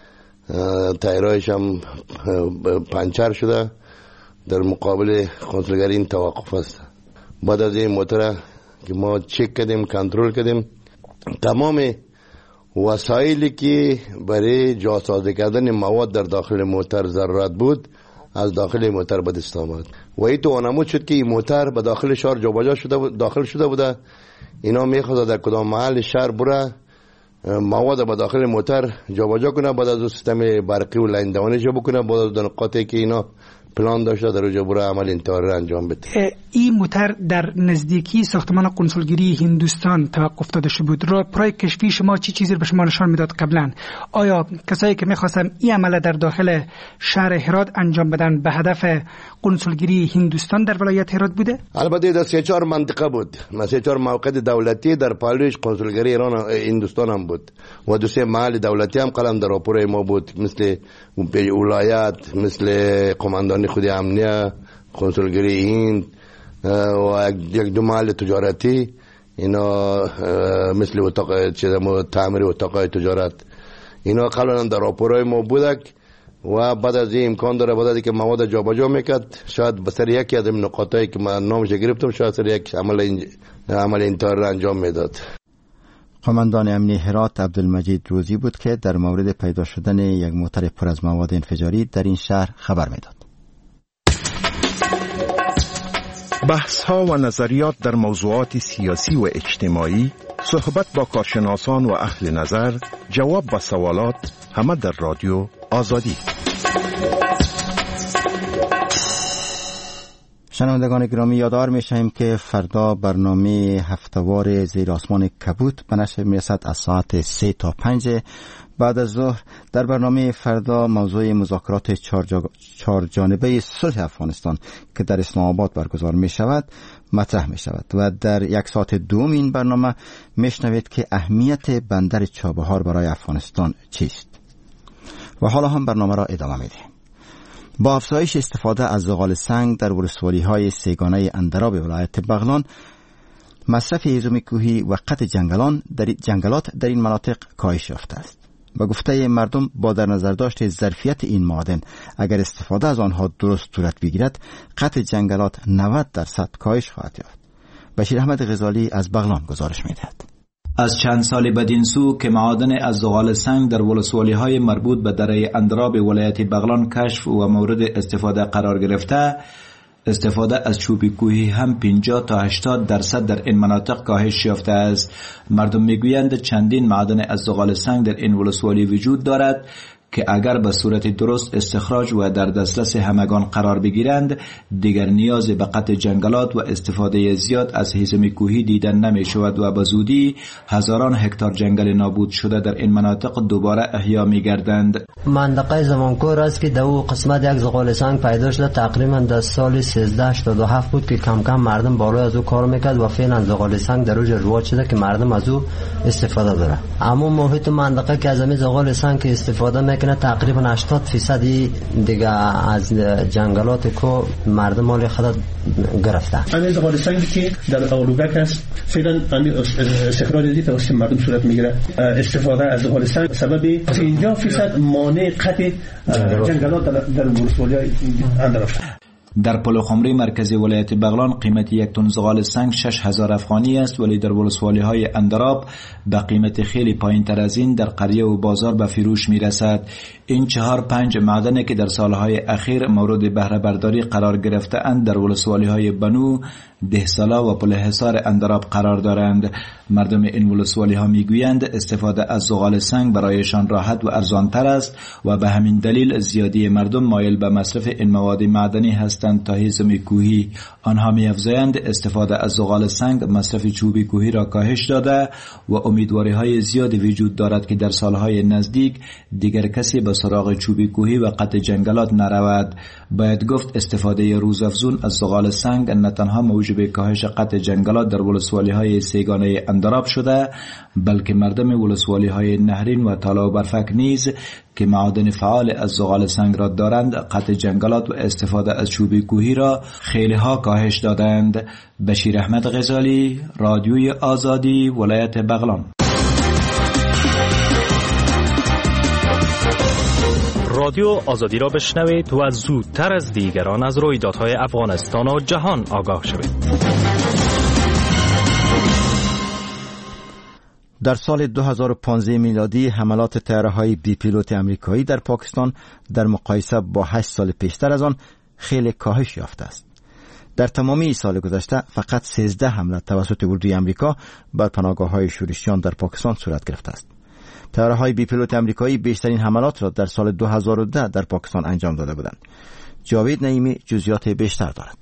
تایرایش هم پنچر شده در مقابل قنسولگری این توقف است. بعد از این موتر که ما چک کردیم کنترل کردیم، تمام وسایلی که برای جاسازی کردن مواد در داخل موتر ضرورت بود از داخل موتر به دست آمد و این تو وانمود شد که این موتر به داخل شهر جابجا شده داخل شده بوده. اینا میخواست در کدام محل شهر بره مواد به داخل موتر جابجا کنه، بعد از سیستم برقی و لاین دوانش بکنه، بعد از نقاطی که اینا پلان داشته در اونجا بره عمل انتحاری را انجام بده. این موتر در نزدیکی ساختمان قنسولگری هندوستان توقف داده شده بود. راپورای کشفی شما چی چیزی به شما نشان میداد قبلا؟ آیا کسایی که میخواستن این عمل در داخل شهر هرات انجام بدن به هدف قنسولگری هندوستان در ولایت هرات بوده؟ البته در سه چهار منطقه بود، سه چهار موقع دولتی در پالوش قنسولگری ایران هندوستان هم بود و دو سه محل دولتی هم قلم در راپورای ما بود، مثل ولایت، مثل قماندان خود امنیه، قنسولگری هند و یک دو محل تجارتی، اینا مثل اتاق چیزمو تعمیر اتاق تجارت، اینا قبلا در راپورای ما بودک و بعد از این امکان داره بعد از که مواد جابجا میکرد شاید به سر یکی از این نقاطایی که من نامش گرفتم شاید سر یک عمل عمل انتحاری انجام میداد. قماندان امنی هرات عبدالمجید روزی بود که در مورد پیدا شدن یک موتر پر از مواد انفجاری در این شهر خبر میداد. بحث ها و نظریات در موضوعات سیاسی و اجتماعی، صحبت با کارشناسان و اهل نظر، جواب به سوالات، همه در رادیو آزادی. شنوندگان گرامی، یادآور می‌شویم که فردا برنامه هفته‌وار زیر آسمان کبوت به نشر میرسد از ساعت سه تا پنج بعد از ظهر. در برنامه فردا موضوع مذاکرات چهار جانبه صلح افغانستان که در اسلام آباد برگزار می شود مطرح می شود و در یک ساعت دوم این برنامه میشنوید که اهمیت بندر چابهار برای افغانستان چیست. و حالا هم برنامه را ادامه میدهیم. با افزایش استفاده از زغال سنگ در ولسوالی‌های سیگانه اندراب ولایت بغلان، مصرف هیزم کوهی و قطع جنگلان در جنگلات در این مناطق کاهش یافته است. و گفته مردم با در نظر داشت ظرفیت این معادن اگر استفاده از آنها درست صورت بگیرد قطع جنگلات نود درصد کاهش خواهد یافت. بشیر احمد غزالی از بغلان گزارش می‌دهد. از چند سال بدین سو که معادن از زغال سنگ در ولسوالی‌های مربوط به دره اندراب ولایت بغلان کشف و مورد استفاده قرار گرفته، استفاده از چوب کوهی هم پنجاه تا هشتاد درصد در این مناطق کاهش یافته است. مردم میگویند چندین معدن از زغال سنگ در این ولسوالی وجود دارد که اگر به صورت درست استخراج و در دسترس همگان قرار بگیرند دیگر نیاز به قطع جنگلات و استفاده زیاد از هیزم کوهی دیدن نمی شود و به زودی هزاران هکتار جنگل نابود شده در این مناطق دوباره احیا می گردند. منطقه زمانکور است که در او قسمت یک زغال سنگ پیدا شده تقریبا در سال سیزده هشتاد و هفت بود که کم کم مردم بالای از او کار میکرد و فعلا زغال سنگ در اوج رواج شده که مردم از او استفاده داره. اما محیط منطقه که از این زغال سنگ استفاده میکنه تقریبا هشتاد درصد دیگه از جنگلات کو مردم مال خود گرفته. همین زغال سنگی که در اولوگک است فعلا همین استخراج دی توسط مردم صورت میگیره. استفاده از زغال سنگ سبب پنجاه درصد مانع قطع جنگلات در ولسوالی اندراب. در پل خمری مرکزی ولایت بغلان قیمت یک تن زغال سنگ شش هزار افغانی است، ولی در ولسوالی های اندراب به قیمت خیلی پایین تر از این در قریه و بازار به فروش می رسد. این چهار پنج معدنی که در سالهای اخیر مورد بهره برداری قرار گرفته اند در ولسوالی های بنو، دهسالا و پل حصار اندراب قرار دارند. مردم این ولسوالی ها می گویند استفاده از زغال سنگ برایشان راحت و ارزان تر است و به همین دلیل زیادی مردم مایل به مصرف این مواد معدنی هستند تا هیزم کوهی. آنها می افزایند استفاده از زغال سنگ مصرف چوب کوهی را کاهش داده و امیدواری های زیادی وجود دارد که در سالهای نزدیک دیگر کسی به سراغ چوب کوهی و قطع جنگلات نرود. باید گفت استفاده روزافزون از زغال سنگ نه تنها موجب کاهش قطع جنگلات در ولسوالی های سیگانه اندراب شده، بلکه مردم ولسوالی های نهرین و تالا و برفک نیز که معادن فعال از زغال سنگ را دارند قطع جنگلات و استفاده از چوب کوهی را خیلی ها کاهش دادند. بشیر احمد غزالی، رادیوی آزادی، ولایت بغلان. رادیو آزادی را بشنوید و زودتر از دیگران از رویدادهای افغانستان و جهان آگاه شوید. در سال دو هزار و پانزده میلادی حملات طیاره‌های بی پیلوت آمریکایی در پاکستان در مقایسه با هشت سال پیشتر از آن خیلی کاهش یافته است. در تمامی سال گذشته فقط سیزده حمله توسط اردوی آمریکا بر پناهگاه‌های شورشیان در پاکستان صورت گرفته است. طیاره‌های بی پیلوت آمریکایی بیشترین حملات را در سال دو هزار و ده در پاکستان انجام داده بودند. جاوید نعیمی جزئیات بیشتر دارد.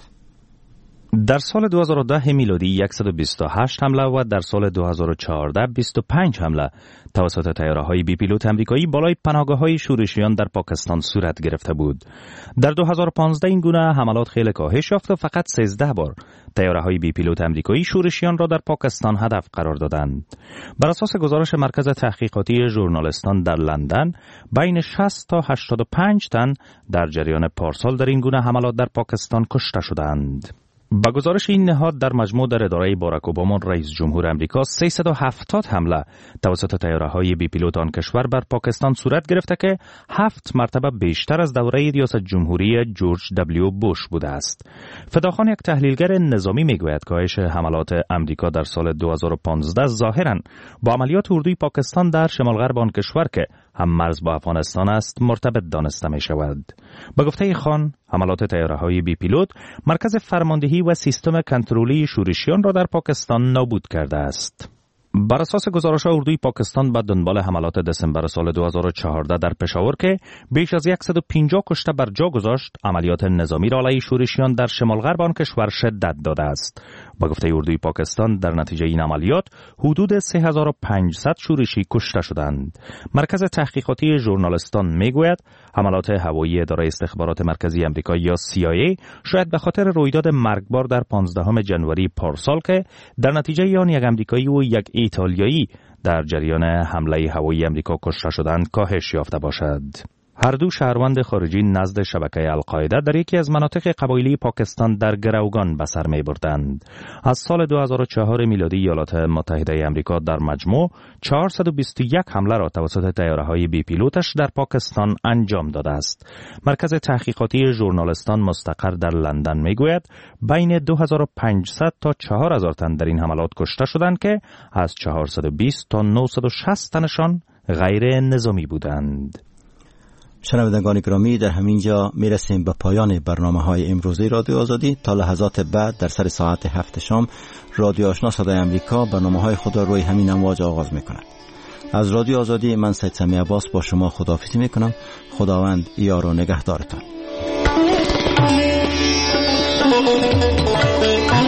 در سال دو هزار و ده میلادی صد و بیست و هشت حمله و در سال دو هزار و چهارده بیست و پنج حمله توسط طیاره‌های بی پیلوت آمریکایی بالای پناهگاه‌های شورشیان در پاکستان صورت گرفته بود. در دو هزار و پانزده این گونه حملات خیلی کاهش یافت و فقط سیزده بار طیاره‌های بی پیلوت آمریکایی شورشیان را در پاکستان هدف قرار دادند. بر اساس گزارش مرکز تحقیقاتی ژورنالیستان در لندن، بین شصت تا هشتاد و پنج تن در جریان پارسال در این گونه حملات در پاکستان کشته شدند. با گزارش این نهاد در مجموع در اداره باراک اوباما رئیس جمهور آمریکا سیصد و هفتاد حمله توسط طیاره‌های بی پیلوت آن کشور بر پاکستان صورت گرفته که هفت مرتبه بیشتر از دوره ریاست جمهوری جورج دبلیو بوش بوده است. فداخان یک تحلیلگر نظامی میگوید کاهش حملات آمریکا در سال دو هزار و پانزده ظاهراً با عملیات اردوی پاکستان در شمال غرب آن کشور که هم مرز با افغانستان است مرتبط دانسته می شود. با گفته خان، حملات طیاره‌های بی پیلوت مرکز فرماندهی و سیستم کنترلی شورشیان را در پاکستان نابود کرده است. بر اساس گزارش اردوی پاکستان به دنبال حملات دسامبر سال دو هزار و چهارده در پشاور که بیش از صد و پنجاه کشته بر جا گذاشت، عملیات نظامی را علیه شورشیان در شمال غرب آن کشور شدت داده است. با گفته اردوی پاکستان در نتیجه این عملیات حدود سه هزار و پانصد شورشی کشته شدند. مرکز تحقیقاتی ژورنالیستان میگوید حملات هوایی اداره استخبارات مرکزی آمریکا یا سی آی ای شاید به خاطر رویداد مرگبار در پانزدهم ژانویه پارسال که در نتیجه آن یک آمریکایی و یک ایتالیایی در جریان حمله هوایی آمریکا کشته شدند کاهش یافته باشد. هر دو شهروند خارجی نزد شبکه القاعده در یکی از مناطق قبایلی پاکستان در گروگان به سر می بردند. از سال دو هزار و چهار میلادی ایالات متحده آمریکا در مجموع چهارصد و بیست و یک حمله را توسط طیاره‌های بی پیلوتش در پاکستان انجام داده است. مرکز تحقیقاتی ژورنالستان مستقر در لندن می گوید بین دو هزار و پانصد تا چهار هزار تن در این حملات کشته شدند که از چهارصد و بیست تا نهصد و شصت تنشان غیر نظامی بودند. شنوندگان گرامی، در همینجا میرسیم به پایان برنامه های امروزی رادیو آزادی. تا لحظات بعد در سر ساعت هفت شام رادیو آشنا صدای امریکا برنامه های خود را روی همین امواج آغاز میکند. از رادیو آزادی من سید سمی عباس با شما خداحافظی میکنم. خداوند یار و نگهدارتان.